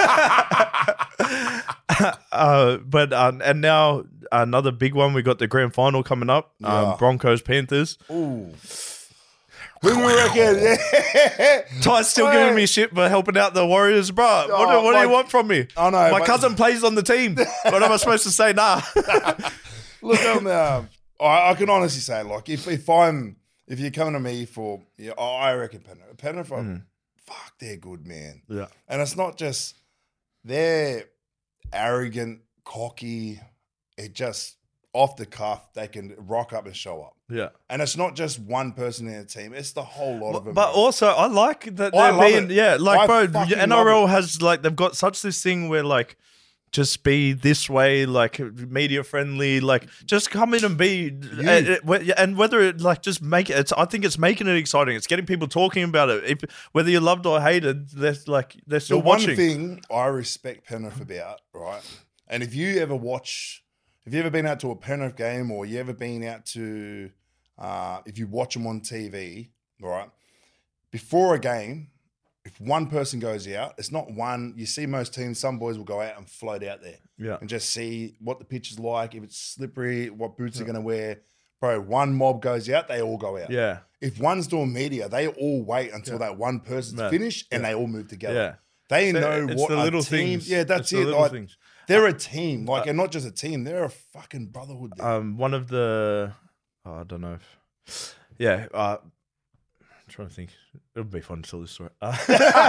Speaker 3: uh, but um, and now another big one. We got the grand final coming up. Um,
Speaker 2: Yeah.
Speaker 3: Broncos Panthers.
Speaker 2: Ooh, who do we reckon? Yeah.
Speaker 3: Ty's still
Speaker 2: Hey.
Speaker 3: giving me shit for helping out the Warriors, bro. What, do-
Speaker 2: Oh,
Speaker 3: what do you
Speaker 2: my-
Speaker 3: want from me?
Speaker 2: I know,
Speaker 3: My
Speaker 2: but-
Speaker 3: cousin plays on the team. What am I supposed to say? Nah.
Speaker 2: Look, um, uh, I, I can honestly say, like, if if I'm if you're coming to me for, yeah, I reckon Penrith. Penrith, are- fuck, they're good, man.
Speaker 3: Yeah.
Speaker 2: And it's not just they're arrogant, cocky. It just off the cuff, they can rock up and show up.
Speaker 3: Yeah.
Speaker 2: And it's not just one person in a team; it's the whole lot of them.
Speaker 3: But
Speaker 2: bro.
Speaker 3: also, I like that
Speaker 2: I
Speaker 3: they're
Speaker 2: love
Speaker 3: being,
Speaker 2: it.
Speaker 3: yeah, like,
Speaker 2: I
Speaker 3: bro,
Speaker 2: fucking
Speaker 3: N R L
Speaker 2: love
Speaker 3: has, like, they've got such this thing where, like, just be this way, like, media friendly, like, just come in and be, and, and whether it, like, just make it, it's, I think it's making it exciting. It's getting people talking about it. If, whether you loved or hated, they're, like, they're
Speaker 2: the
Speaker 3: still
Speaker 2: one
Speaker 3: watching.
Speaker 2: thing I respect Penrith about, right? And if you ever watch, if you ever been out to a Penrith game, or you ever been out to, uh, if you watch them on T V, right? Before a game, if one person goes out, it's not one. You see most teams, some boys will go out and float out there
Speaker 3: Yeah.
Speaker 2: and just see what the pitch is like, if it's slippery, what boots are going to wear. Bro, one mob goes out, they all go out.
Speaker 3: Yeah.
Speaker 2: If one's doing media, they all wait until that one person's
Speaker 3: Man.
Speaker 2: finished and they all move together.
Speaker 3: Yeah.
Speaker 2: They
Speaker 3: So
Speaker 2: know
Speaker 3: it's
Speaker 2: what
Speaker 3: the
Speaker 2: a
Speaker 3: little
Speaker 2: team,
Speaker 3: things.
Speaker 2: Yeah, that's
Speaker 3: It's the
Speaker 2: it.
Speaker 3: little
Speaker 2: Like,
Speaker 3: things.
Speaker 2: they're a team, like, and not just a team. They're a fucking brotherhood. There.
Speaker 3: Um, one of the, oh, I don't know if, yeah, uh, I'm trying to think. It would be fun to tell this story. Uh,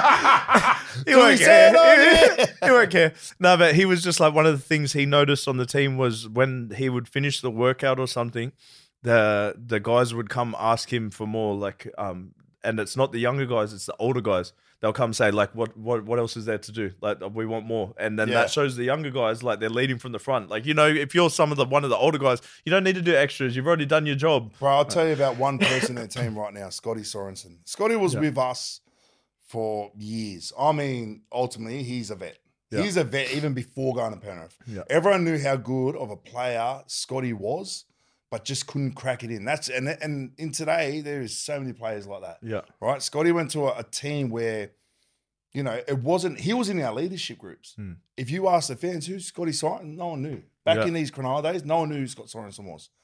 Speaker 3: he
Speaker 2: Do we
Speaker 3: won't
Speaker 2: say it on
Speaker 3: care.
Speaker 2: here?
Speaker 3: He won't care. No, but he was just like, one of the things he noticed on the team was when he would finish the workout or something, the the guys would come ask him for more, like, um, and it's not the younger guys, it's the older guys. They'll come say, like, what what what else is there to do? Like, we want more. And then
Speaker 2: Yeah.
Speaker 3: that shows the younger guys, like, they're leading from the front. Like, you know, if you're some of the one of the older guys, you don't need to do extras. You've already done your job.
Speaker 2: Bro, I'll tell you about one person in the team right now, Scotty Sorensen. Scotty was
Speaker 3: Yeah.
Speaker 2: with us for years. I mean, ultimately, he's a vet.
Speaker 3: Yeah.
Speaker 2: He's a vet even before going to Penrith.
Speaker 3: Yeah.
Speaker 2: Everyone knew how good of a player Scotty was, but just couldn't crack it in. That's and and in today there is so many players like that.
Speaker 3: Yeah.
Speaker 2: Right. Scotty went to a, a team where, you know, it wasn't. He was in our leadership groups.
Speaker 3: Hmm.
Speaker 2: If you ask the fans who's Scotty Sorensen, no one knew. Back
Speaker 3: Yeah.
Speaker 2: in these Cronulla days, no one knew who Scott Sorensen was.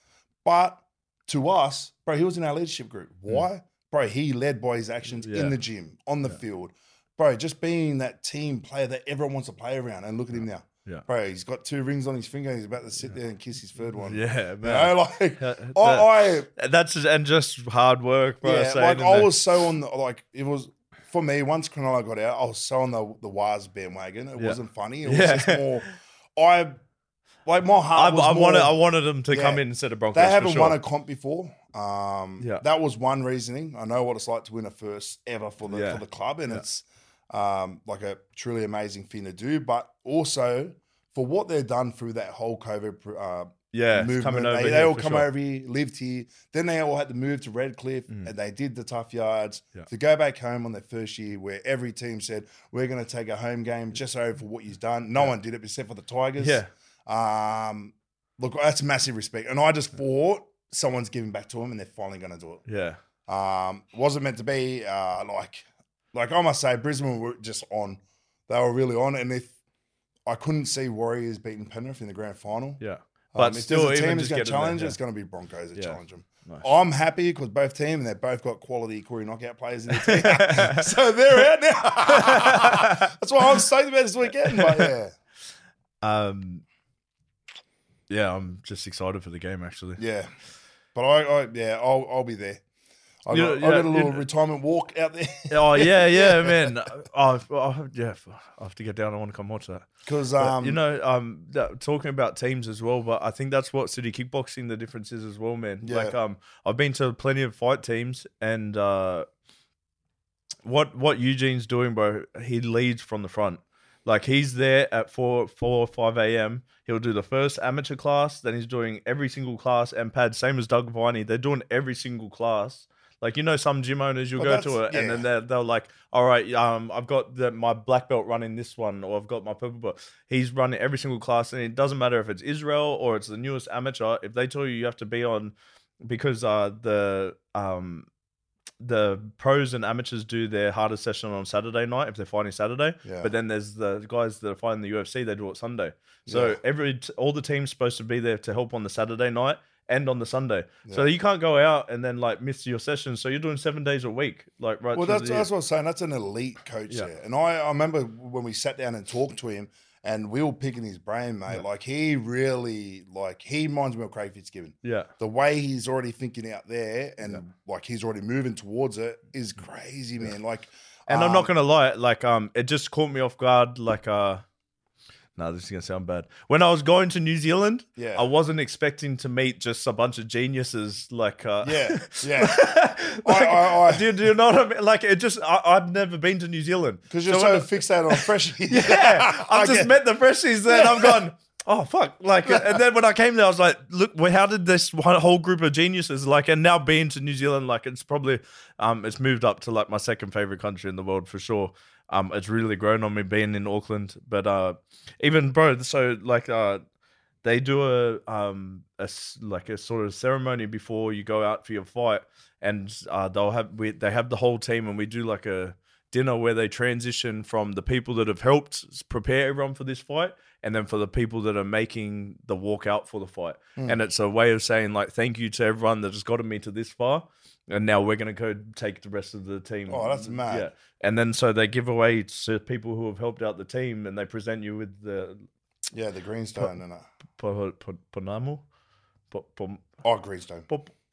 Speaker 2: But to us, bro, he was in our leadership group. Why? Mm. Bro, he led by his actions yeah. in the gym, on the yeah. field. Bro, just being that team player that everyone wants to play around. And look at him now.
Speaker 3: Yeah.
Speaker 2: Bro, he's got two rings on his finger. He's about to sit there and kiss his third one.
Speaker 3: Yeah, man.
Speaker 2: You know, like,
Speaker 3: that,
Speaker 2: I, I...
Speaker 3: That's just, and just hard work, bro.
Speaker 2: Yeah, like, I was so on the, like, it was, for me, once Cronulla got out, I was so on the, the Waz bandwagon. It yeah. wasn't funny. It was yeah. just more, I, like, my heart
Speaker 3: I,
Speaker 2: was
Speaker 3: I
Speaker 2: more,
Speaker 3: wanted, I wanted them to
Speaker 2: yeah,
Speaker 3: come in instead of Broncos.
Speaker 2: They haven't
Speaker 3: for sure.
Speaker 2: won a comp before. Um, yeah. That was one reasoning. I know what it's like to win a first ever for the, yeah. for the club, and yeah. it's um, like a truly amazing thing to do, but also, for what they've done through that whole COVID uh,
Speaker 3: yeah,
Speaker 2: movement,
Speaker 3: over
Speaker 2: they,
Speaker 3: here,
Speaker 2: they all come
Speaker 3: sure.
Speaker 2: over here, lived here. Then they all had to move to Redcliffe, mm. and they did the tough yards
Speaker 3: yeah.
Speaker 2: to go back home on their first year, where every team said, "We're going to take a home game just over for what you've done." No yeah. one did it except for the Tigers.
Speaker 3: Yeah,
Speaker 2: um, look, that's massive respect, and I just thought someone's giving back to them, and they're finally going to do it.
Speaker 3: Yeah,
Speaker 2: um, wasn't meant to be. Uh, like, like I must say, Brisbane were just on. They were really on, and if I couldn't see Warriors beating Penrith in the grand final.
Speaker 3: Yeah. But
Speaker 2: um, if
Speaker 3: still,
Speaker 2: there's a
Speaker 3: even
Speaker 2: team that's going to challenge
Speaker 3: there, yeah.
Speaker 2: it's going to be Broncos that yeah. challenge them.
Speaker 3: Nice.
Speaker 2: I'm happy because both teams, and they've both got quality Corey knockout players in their team. So they're out now. That's what I'm stoked about this weekend. But yeah.
Speaker 3: Um, yeah, I'm just excited for the game, actually.
Speaker 2: Yeah. But I, I yeah, I'll, I'll be there. I got,
Speaker 3: yeah,
Speaker 2: I got a little
Speaker 3: yeah.
Speaker 2: retirement walk out there.
Speaker 3: Oh yeah, yeah, man. Oh, oh, yeah. I have to get down. I want to come watch that.
Speaker 2: Because um,
Speaker 3: you know, um, that, talking about teams as well. But I think that's what City Kickboxing the difference is as well, man.
Speaker 2: Yeah.
Speaker 3: Like um, I've been to plenty of fight teams, and uh, what what Eugene's doing, bro. He leads from the front. Like he's there at four, four or five a m. He'll do the first amateur class. Then he's doing every single class. And Pad, same as Doug Viney, they're doing every single class. Like, you know, some gym owners, you'll well, go to it, yeah. and then they're, they're like, all right, um, I've got the, my black belt running this one, or I've got my purple belt. He's running every single class, and it doesn't matter if it's Israel or it's the newest amateur. If they tell you you have to be on, because uh, the um, the pros and amateurs do their hardest session on Saturday night if they're fighting Saturday,
Speaker 2: yeah.
Speaker 3: but then there's the guys that are fighting the U F C, they do it Sunday. So yeah. every all the teams supposed to be there to help on the Saturday night and on the Sunday. Yeah. So you can't go out and then like miss your session. So you're doing seven days a week. Like right.
Speaker 2: Well, that's, that's what I was saying. That's an elite coach
Speaker 3: yeah.
Speaker 2: there. And I, I remember when we sat down and talked to him and we were picking his brain, mate. Yeah. Like he really, like he reminds me of Craig Fitzgibbon.
Speaker 3: Yeah.
Speaker 2: The way he's already thinking out there and yeah. like he's already moving towards it is crazy, man. Yeah. Like,
Speaker 3: and
Speaker 2: um,
Speaker 3: I'm not going to lie. Like, um, it just caught me off guard. Like, uh, no, this is going to sound bad. When I was going to New Zealand,
Speaker 2: yeah.
Speaker 3: I wasn't expecting to meet just a bunch of geniuses. Like, uh,
Speaker 2: yeah, yeah.
Speaker 3: like,
Speaker 2: I, I, I,
Speaker 3: do, do you know what I mean? Like, it just, I, I've never been to New Zealand.
Speaker 2: Because you're so, so fixated on freshies.
Speaker 3: Yeah, I've just met the freshies there and I've gone, oh, fuck. Like, and then when I came there, I was like, look, well, how did this one whole group of geniuses, like, and now being to New Zealand, like, it's probably, um, it's moved up to, like, my second favorite country in the world for sure. Um, it's really grown on me being in Auckland, but uh, even bro, so like uh, they do a um a like a sort of ceremony before you go out for your fight, and uh, they'll have we they have the whole team, and we do like a dinner where they transition from the people that have helped prepare everyone for this fight, and then for the people that are making the walk out for the fight, mm. and it's a way of saying like thank you to everyone that has gotten me to this far. And now we're going to go take the rest of the team.
Speaker 2: Oh, that's mad.
Speaker 3: Yeah. And then so they give away to people who have helped out the team and they present you with the...
Speaker 2: Yeah, the greenstone and that.
Speaker 3: Ponamo?
Speaker 2: Oh, greenstone.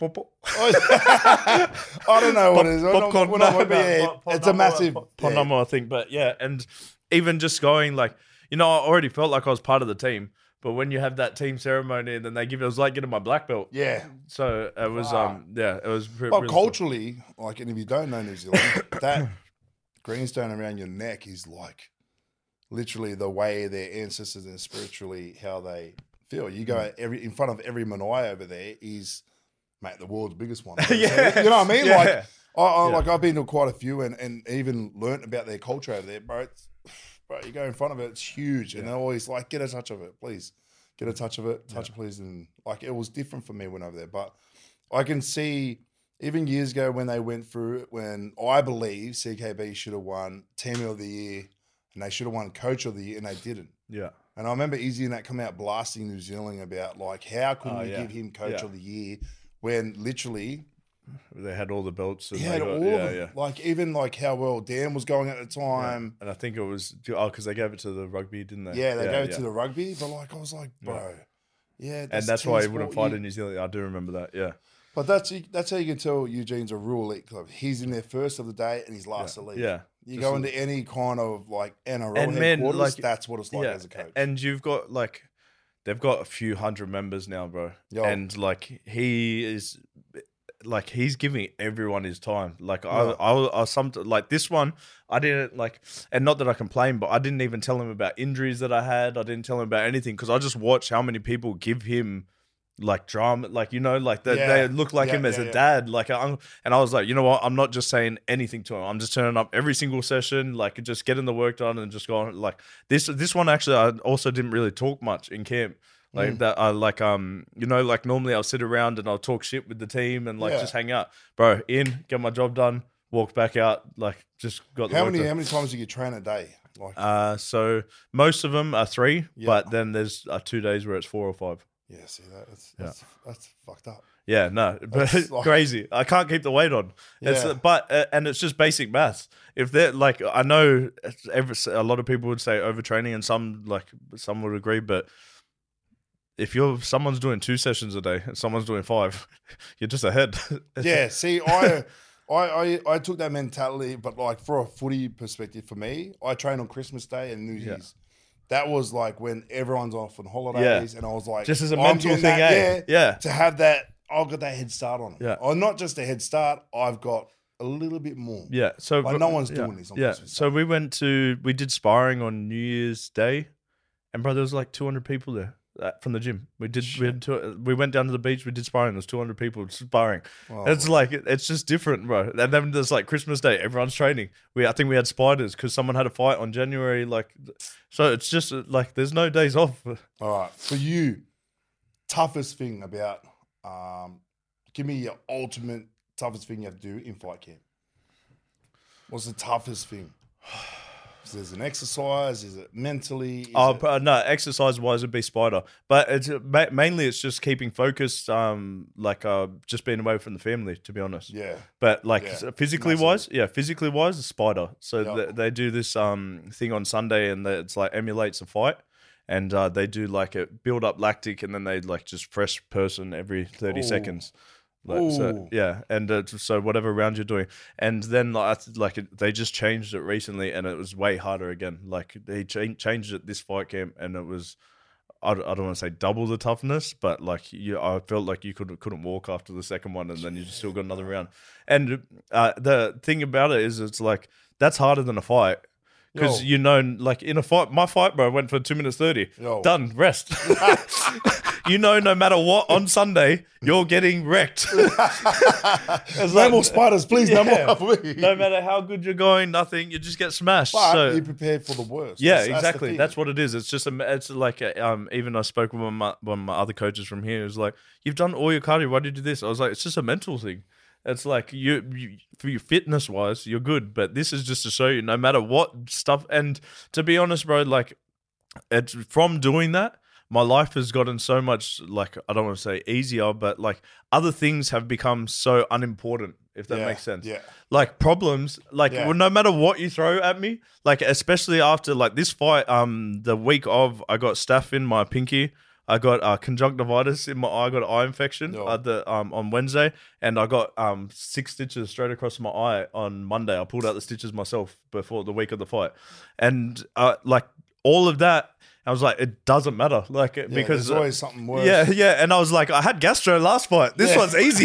Speaker 3: I
Speaker 2: don't know what it is. Popcorn. No, no, it's a massive...
Speaker 3: Ponamo, yeah. I think. But yeah, and even just going like... You know, I already felt like I was part of the team. But when you have that team ceremony and then they give it, it was like getting my black belt.
Speaker 2: Yeah.
Speaker 3: So it was, wow. um, yeah, it was. Re-
Speaker 2: well,
Speaker 3: really
Speaker 2: culturally, cool. Like, and if you don't know New Zealand, that greenstone around your neck is like literally the way their ancestors and spiritually how they feel. You go mm. every in front of every Manaia over there is, mate, the world's biggest one.
Speaker 3: Yeah.
Speaker 2: You know what I mean?
Speaker 3: Yeah.
Speaker 2: Like, I, I
Speaker 3: yeah.
Speaker 2: like I've been to quite a few and, and even learnt about their culture over there, bro. It's, Bro, you go in front of it, it's huge. Yeah. And they're always like, get a touch of it, please. Get a touch of it, touch yeah. it, please. And like, it was different for me when over there. But I can see, even years ago when they went through it, when I believe C K B should have won Team of the Year and they should have won Coach of the Year and they didn't.
Speaker 3: Yeah.
Speaker 2: And I remember Izzy and that come out blasting New Zealand about like how couldn't
Speaker 3: Oh,
Speaker 2: we
Speaker 3: yeah.
Speaker 2: give him Coach
Speaker 3: Yeah.
Speaker 2: of the Year when literally
Speaker 3: They had all the belts. And
Speaker 2: he
Speaker 3: they
Speaker 2: had
Speaker 3: got-
Speaker 2: all
Speaker 3: yeah,
Speaker 2: of them.
Speaker 3: yeah.
Speaker 2: Like even like how well Dan was going at the time.
Speaker 3: And I think it was oh because they gave it to the rugby, didn't they?
Speaker 2: Yeah, they gave it
Speaker 3: yeah.
Speaker 2: to the rugby, but like I was like, bro, yeah,
Speaker 3: and that's why he
Speaker 2: team
Speaker 3: wouldn't
Speaker 2: sport.
Speaker 3: fight
Speaker 2: You-
Speaker 3: in New Zealand. I do remember that. Yeah,
Speaker 2: But that's that's how you can tell Eugene's a real elite club. He's in there first of the day and he's last to leave.
Speaker 3: yeah.
Speaker 2: You
Speaker 3: Just
Speaker 2: go
Speaker 3: a-
Speaker 2: into any kind of like N R L
Speaker 3: And man,
Speaker 2: headquarters,
Speaker 3: like-
Speaker 2: that's what it's like
Speaker 3: yeah.
Speaker 2: as a coach.
Speaker 3: And you've got like they've got a few hundred members now, bro.
Speaker 2: Yo.
Speaker 3: And like he is. Like he's giving everyone his time. Like
Speaker 2: Yeah.
Speaker 3: I, I, I, some like this one, I didn't like, and not that I complain, but I didn't even tell him about injuries that I had. I didn't tell him about anything because I just watched how many people give him like drama, like you know, like they,
Speaker 2: Yeah.
Speaker 3: they look like
Speaker 2: Yeah,
Speaker 3: him as
Speaker 2: yeah,
Speaker 3: a
Speaker 2: yeah.
Speaker 3: dad. Like, I, and I was like, you know what? I'm not just saying anything to him. I'm just turning up every single session, like just getting the work done and just going. Like this, this one actually, I also didn't really talk much in camp. Like
Speaker 2: Mm.
Speaker 3: that, I like um, you know, like normally I'll sit around and I'll talk shit with the team and like
Speaker 2: Yeah.
Speaker 3: just hang out, bro. In, get my job done, walk back out, like just got the
Speaker 2: how
Speaker 3: work
Speaker 2: many
Speaker 3: done.
Speaker 2: how many times do you train a day? Like
Speaker 3: Uh, so most of them are three,
Speaker 2: Yeah.
Speaker 3: but then there's uh, two days where it's four or five.
Speaker 2: yeah, see that that's that's, that's fucked up.
Speaker 3: Yeah, no, but
Speaker 2: That's like-
Speaker 3: crazy. I can't keep the weight on. It's
Speaker 2: Yeah.
Speaker 3: but uh, and it's just basic maths. If they're like, I know every, a lot of people would say overtraining, and some like some would agree, but if you're someone's doing two sessions a day and someone's doing five, you're just ahead.
Speaker 2: Yeah, see, I, I, I, I took that mentality, but like for a footy perspective, for me, I train on Christmas Day and New
Speaker 3: Yeah.
Speaker 2: Year's. That was like when everyone's off on holidays, and I was like,
Speaker 3: Just as a
Speaker 2: I'm
Speaker 3: mental
Speaker 2: getting
Speaker 3: thing,
Speaker 2: that,
Speaker 3: eh? Yeah.
Speaker 2: to have that, I've got that head start on it.
Speaker 3: Yeah.
Speaker 2: Or not just a head start, I've got a little bit more.
Speaker 3: Yeah, so
Speaker 2: Like, no one's
Speaker 3: yeah,
Speaker 2: doing this on
Speaker 3: yeah,
Speaker 2: Christmas
Speaker 3: so
Speaker 2: Day.
Speaker 3: we went to we did sparring on New Year's Day, and bro, there was like two hundred people there uh, from the gym. We did we had two, we went down to the beach. We did sparring. There was two hundred people sparring.
Speaker 2: Oh,
Speaker 3: it's like it's just different, bro. And then there's like Christmas Day. Everyone's training. We I think we had spiders because someone had a fight on January. Like, so it's just uh, like there's no days off.
Speaker 2: All right. For you, toughest thing about, um, give me your ultimate toughest thing you have to do in fight camp. What's the toughest thing? Is there an exercise? Is it mentally? Is
Speaker 3: Oh
Speaker 2: it-
Speaker 3: but, no, exercise wise it'd be spider, but it's ma- mainly it's just keeping focused. Um, like uh, just being away from the family, to be honest.
Speaker 2: yeah.
Speaker 3: But like
Speaker 2: Yeah,
Speaker 3: physically
Speaker 2: massive.
Speaker 3: wise, yeah, physically wise, a spider. So
Speaker 2: Yeah.
Speaker 3: they, they do this um thing on Sunday, and they, it's like emulates a fight, and uh, they do like a build up lactic, and then they like just fresh person every thirty
Speaker 2: Ooh.
Speaker 3: seconds. Like, so,
Speaker 2: Ooh.
Speaker 3: yeah, and uh, so whatever round you're doing, and then like, I th- like it, they just changed it recently, and it was way harder again. Like they cha- changed it this fight camp, and it was. I don't, I don't want to say double the toughness, but like you, I felt like you could couldn't walk after the second one, and then you just still got another round. And uh, the thing about it is, it's like that's harder than a fight because
Speaker 2: Yo.
Speaker 3: you know, like in a fight, my fight, bro, went for two minutes thirty.
Speaker 2: Yo.
Speaker 3: Done, rest. You know, no matter what on Sunday, you're getting wrecked. It's
Speaker 2: No
Speaker 3: like-
Speaker 2: more spiders, please.
Speaker 3: Yeah.
Speaker 2: No more. please.
Speaker 3: no matter how good you're going, nothing. You just get smashed.
Speaker 2: But
Speaker 3: so
Speaker 2: you prepared for the worst.
Speaker 3: yeah,
Speaker 2: That's- that's the
Speaker 3: exactly.
Speaker 2: thing.
Speaker 3: That's what it is. It's just a, it's like a, um. Even I spoke with one of, my, one of my other coaches from here. It was like, you've done all your cardio. Why did you do this? I was like, it's just a mental thing. It's like you, you for your fitness wise, you're good, but this is just to show you, no matter what stuff. And to be honest, bro, like it's from doing that, my life has gotten so much like I don't want to say easier, but like other things have become so unimportant. If that
Speaker 2: Yeah,
Speaker 3: makes sense.
Speaker 2: yeah.
Speaker 3: Like problems, like
Speaker 2: Yeah.
Speaker 3: well, no matter what you throw at me, like especially after like this fight, um, the week of I got staph in my pinky. I got uh, conjunctivitis in my eye. I got an eye infection
Speaker 2: Oh.
Speaker 3: uh, the, um, on Wednesday, and I got um, six stitches straight across my eye on Monday. I pulled out the stitches myself before the week of the fight, and uh, like all of that, I was like, it doesn't matter, like
Speaker 2: Yeah,
Speaker 3: because
Speaker 2: there's always something worse.
Speaker 3: yeah, yeah, and I was like, I had gastro last fight. This
Speaker 2: Yeah.
Speaker 3: one's easy.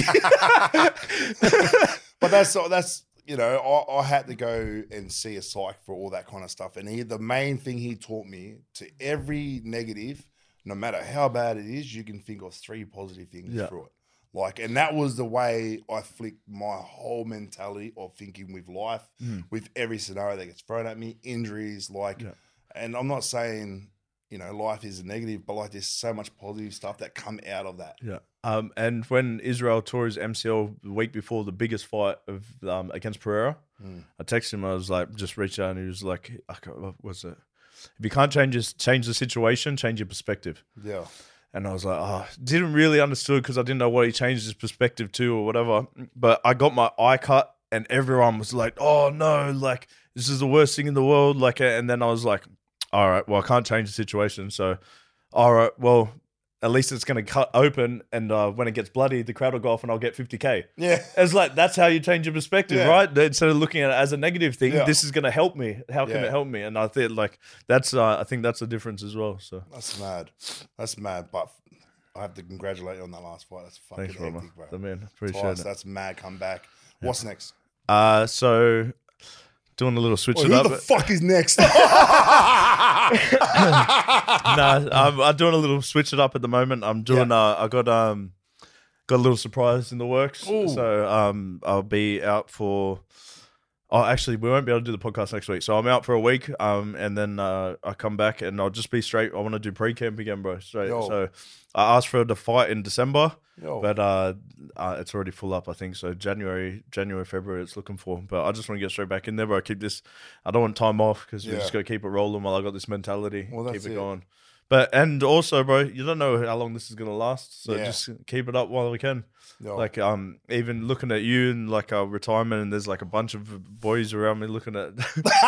Speaker 2: But that's that's you know, I, I had to go and see a psych for all that kind of stuff. And he, the main thing he taught me, to every negative, no matter how bad it is, you can think of three positive things
Speaker 3: Yeah.
Speaker 2: through it. Like, and that was the way I flicked my whole mentality of thinking with life, with every scenario that gets thrown at me, injuries, like,
Speaker 3: Yeah.
Speaker 2: and I'm not saying, you know, life is a negative, but like there's so much positive stuff that come out of that.
Speaker 3: Yeah. Um, and when Israel tore his M C L the week before the biggest fight of um, against Pereira,
Speaker 2: Mm.
Speaker 3: I texted him. I was like, just reached out, and he was like, I can't- what was it? if you can't change this, change the situation, change your perspective.
Speaker 2: Yeah.
Speaker 3: And I was like, oh, didn't really understood because I didn't know what he changed his perspective to or whatever. But I got my eye cut and everyone was like, oh no, like this is the worst thing in the world. Like, and then I was like, all right, well, I can't change the situation. So, all right, well, at least it's going to cut open. And uh, when it gets bloody, the crowd will go off and I'll get fifty K.
Speaker 2: Yeah.
Speaker 3: It's like, that's how you change your perspective,
Speaker 2: Yeah.
Speaker 3: right? Instead of looking at it as a negative thing,
Speaker 2: Yeah.
Speaker 3: this is going to help me. How can
Speaker 2: Yeah.
Speaker 3: it help me? And I think like, that's, uh, I think that's the difference as well. So
Speaker 2: That's mad. That's mad. But I have to congratulate you on that last fight. That's fucking
Speaker 3: thanks, brother.
Speaker 2: hectic, bro.
Speaker 3: The man, appreciate
Speaker 2: Twice,
Speaker 3: it.
Speaker 2: that's mad comeback. What's next?
Speaker 3: Uh, so doing a little switch
Speaker 2: Well,
Speaker 3: it
Speaker 2: who
Speaker 3: up.
Speaker 2: the fuck is next?
Speaker 3: no, I'm, I'm doing a little switch it up at the moment. I'm doing.
Speaker 2: Yeah.
Speaker 3: Uh, I got um, got a little surprise in the works.
Speaker 2: Ooh.
Speaker 3: So um, I'll be out for. Oh, actually, we won't be able to do the podcast next week. So I'm out for a week. Um, and then uh, I come back and I'll just be straight. I want to do pre-camp again, bro. Straight.
Speaker 2: Yo.
Speaker 3: So I asked for the fight in December.
Speaker 2: Yo.
Speaker 3: But uh, uh, it's already full up, I think. So January, January, February, it's looking for. But I just want to get straight back in there. But I keep this. I don't want time off because we
Speaker 2: Yeah.
Speaker 3: just got to keep it rolling while I got this mentality.
Speaker 2: Well, that's
Speaker 3: keep it,
Speaker 2: it.
Speaker 3: going. But and also, bro, you don't know how long this is gonna last. So
Speaker 2: Yeah.
Speaker 3: just keep it up while we can.
Speaker 2: Yo.
Speaker 3: Like um, even looking at you and like our retirement, and there's like a bunch of boys around me looking at,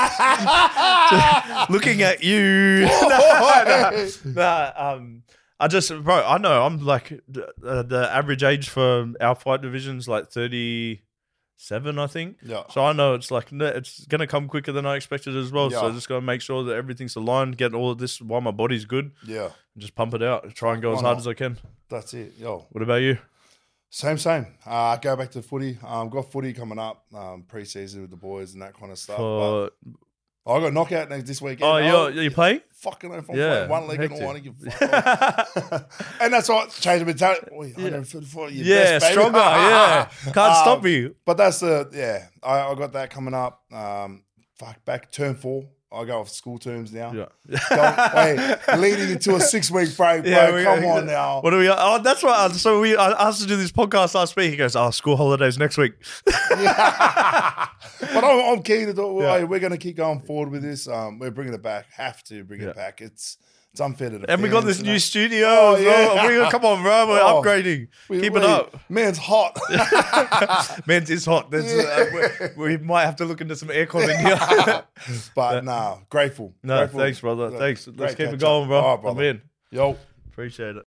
Speaker 3: looking at you. nah, nah, nah, um. I just, bro, I know I'm like the, uh, the average age for our fight division's like thirty-seven, I think.
Speaker 2: Yeah.
Speaker 3: So I know it's like, it's going to come quicker than I expected as well. So I
Speaker 2: Yeah.
Speaker 3: just got to make sure that everything's aligned, get all of this while my body's good,
Speaker 2: Yeah.
Speaker 3: and just pump it out. Try and go as
Speaker 2: Why
Speaker 3: hard
Speaker 2: not?
Speaker 3: as I can.
Speaker 2: That's it. Yo.
Speaker 3: What about you?
Speaker 2: Same, same. Uh, go back to footy. Um, got footy coming up, um, pre-season with the boys and that kind of stuff.
Speaker 3: For,
Speaker 2: But I got knockout next this weekend.
Speaker 3: oh, you're, you playing?
Speaker 2: fucking if I'm
Speaker 3: Yeah,
Speaker 2: playing one leg and
Speaker 3: hectic.
Speaker 2: one, you fuck off. And that's what changed the mentality. Oi, one fifty-four, you
Speaker 3: Yeah,
Speaker 2: best, baby.
Speaker 3: stronger. Yeah. Can't
Speaker 2: Um,
Speaker 3: stop me.
Speaker 2: But that's the yeah. I, I got that coming up. Um, fuck back term four. I go off school terms now.
Speaker 3: Yeah.
Speaker 2: Don't, wait, leading into a six week break, bro.
Speaker 3: Yeah, we-
Speaker 2: Come on now.
Speaker 3: What do we? Oh, that's right. So we I asked to do this podcast last week. He goes, "Oh, school holidays next week."
Speaker 2: But I'm, I'm keen to do.
Speaker 3: Yeah.
Speaker 2: Hey, we're going to keep going forward with this. Um, we're bringing it back. Have to bring
Speaker 3: Yeah.
Speaker 2: it back. It's it's unfair to the
Speaker 3: And we got
Speaker 2: fans
Speaker 3: this
Speaker 2: and
Speaker 3: new
Speaker 2: that.
Speaker 3: studio.
Speaker 2: Oh,
Speaker 3: as
Speaker 2: yeah.
Speaker 3: well. We- come on, bro. We're
Speaker 2: Oh.
Speaker 3: upgrading.
Speaker 2: We-
Speaker 3: Keep
Speaker 2: we-
Speaker 3: it up.
Speaker 2: Man's hot.
Speaker 3: Man, it's hot. There's, uh, we, we might have to look into some aircon in here.
Speaker 2: But nah, grateful.
Speaker 3: no,
Speaker 2: Grateful.
Speaker 3: thanks, brother.
Speaker 2: Yeah,
Speaker 3: Thanks.
Speaker 2: great
Speaker 3: Let's keep it
Speaker 2: catch
Speaker 3: going,
Speaker 2: up.
Speaker 3: bro.
Speaker 2: All right,
Speaker 3: I'm
Speaker 2: brother.
Speaker 3: in.
Speaker 2: Yo.
Speaker 3: Appreciate it.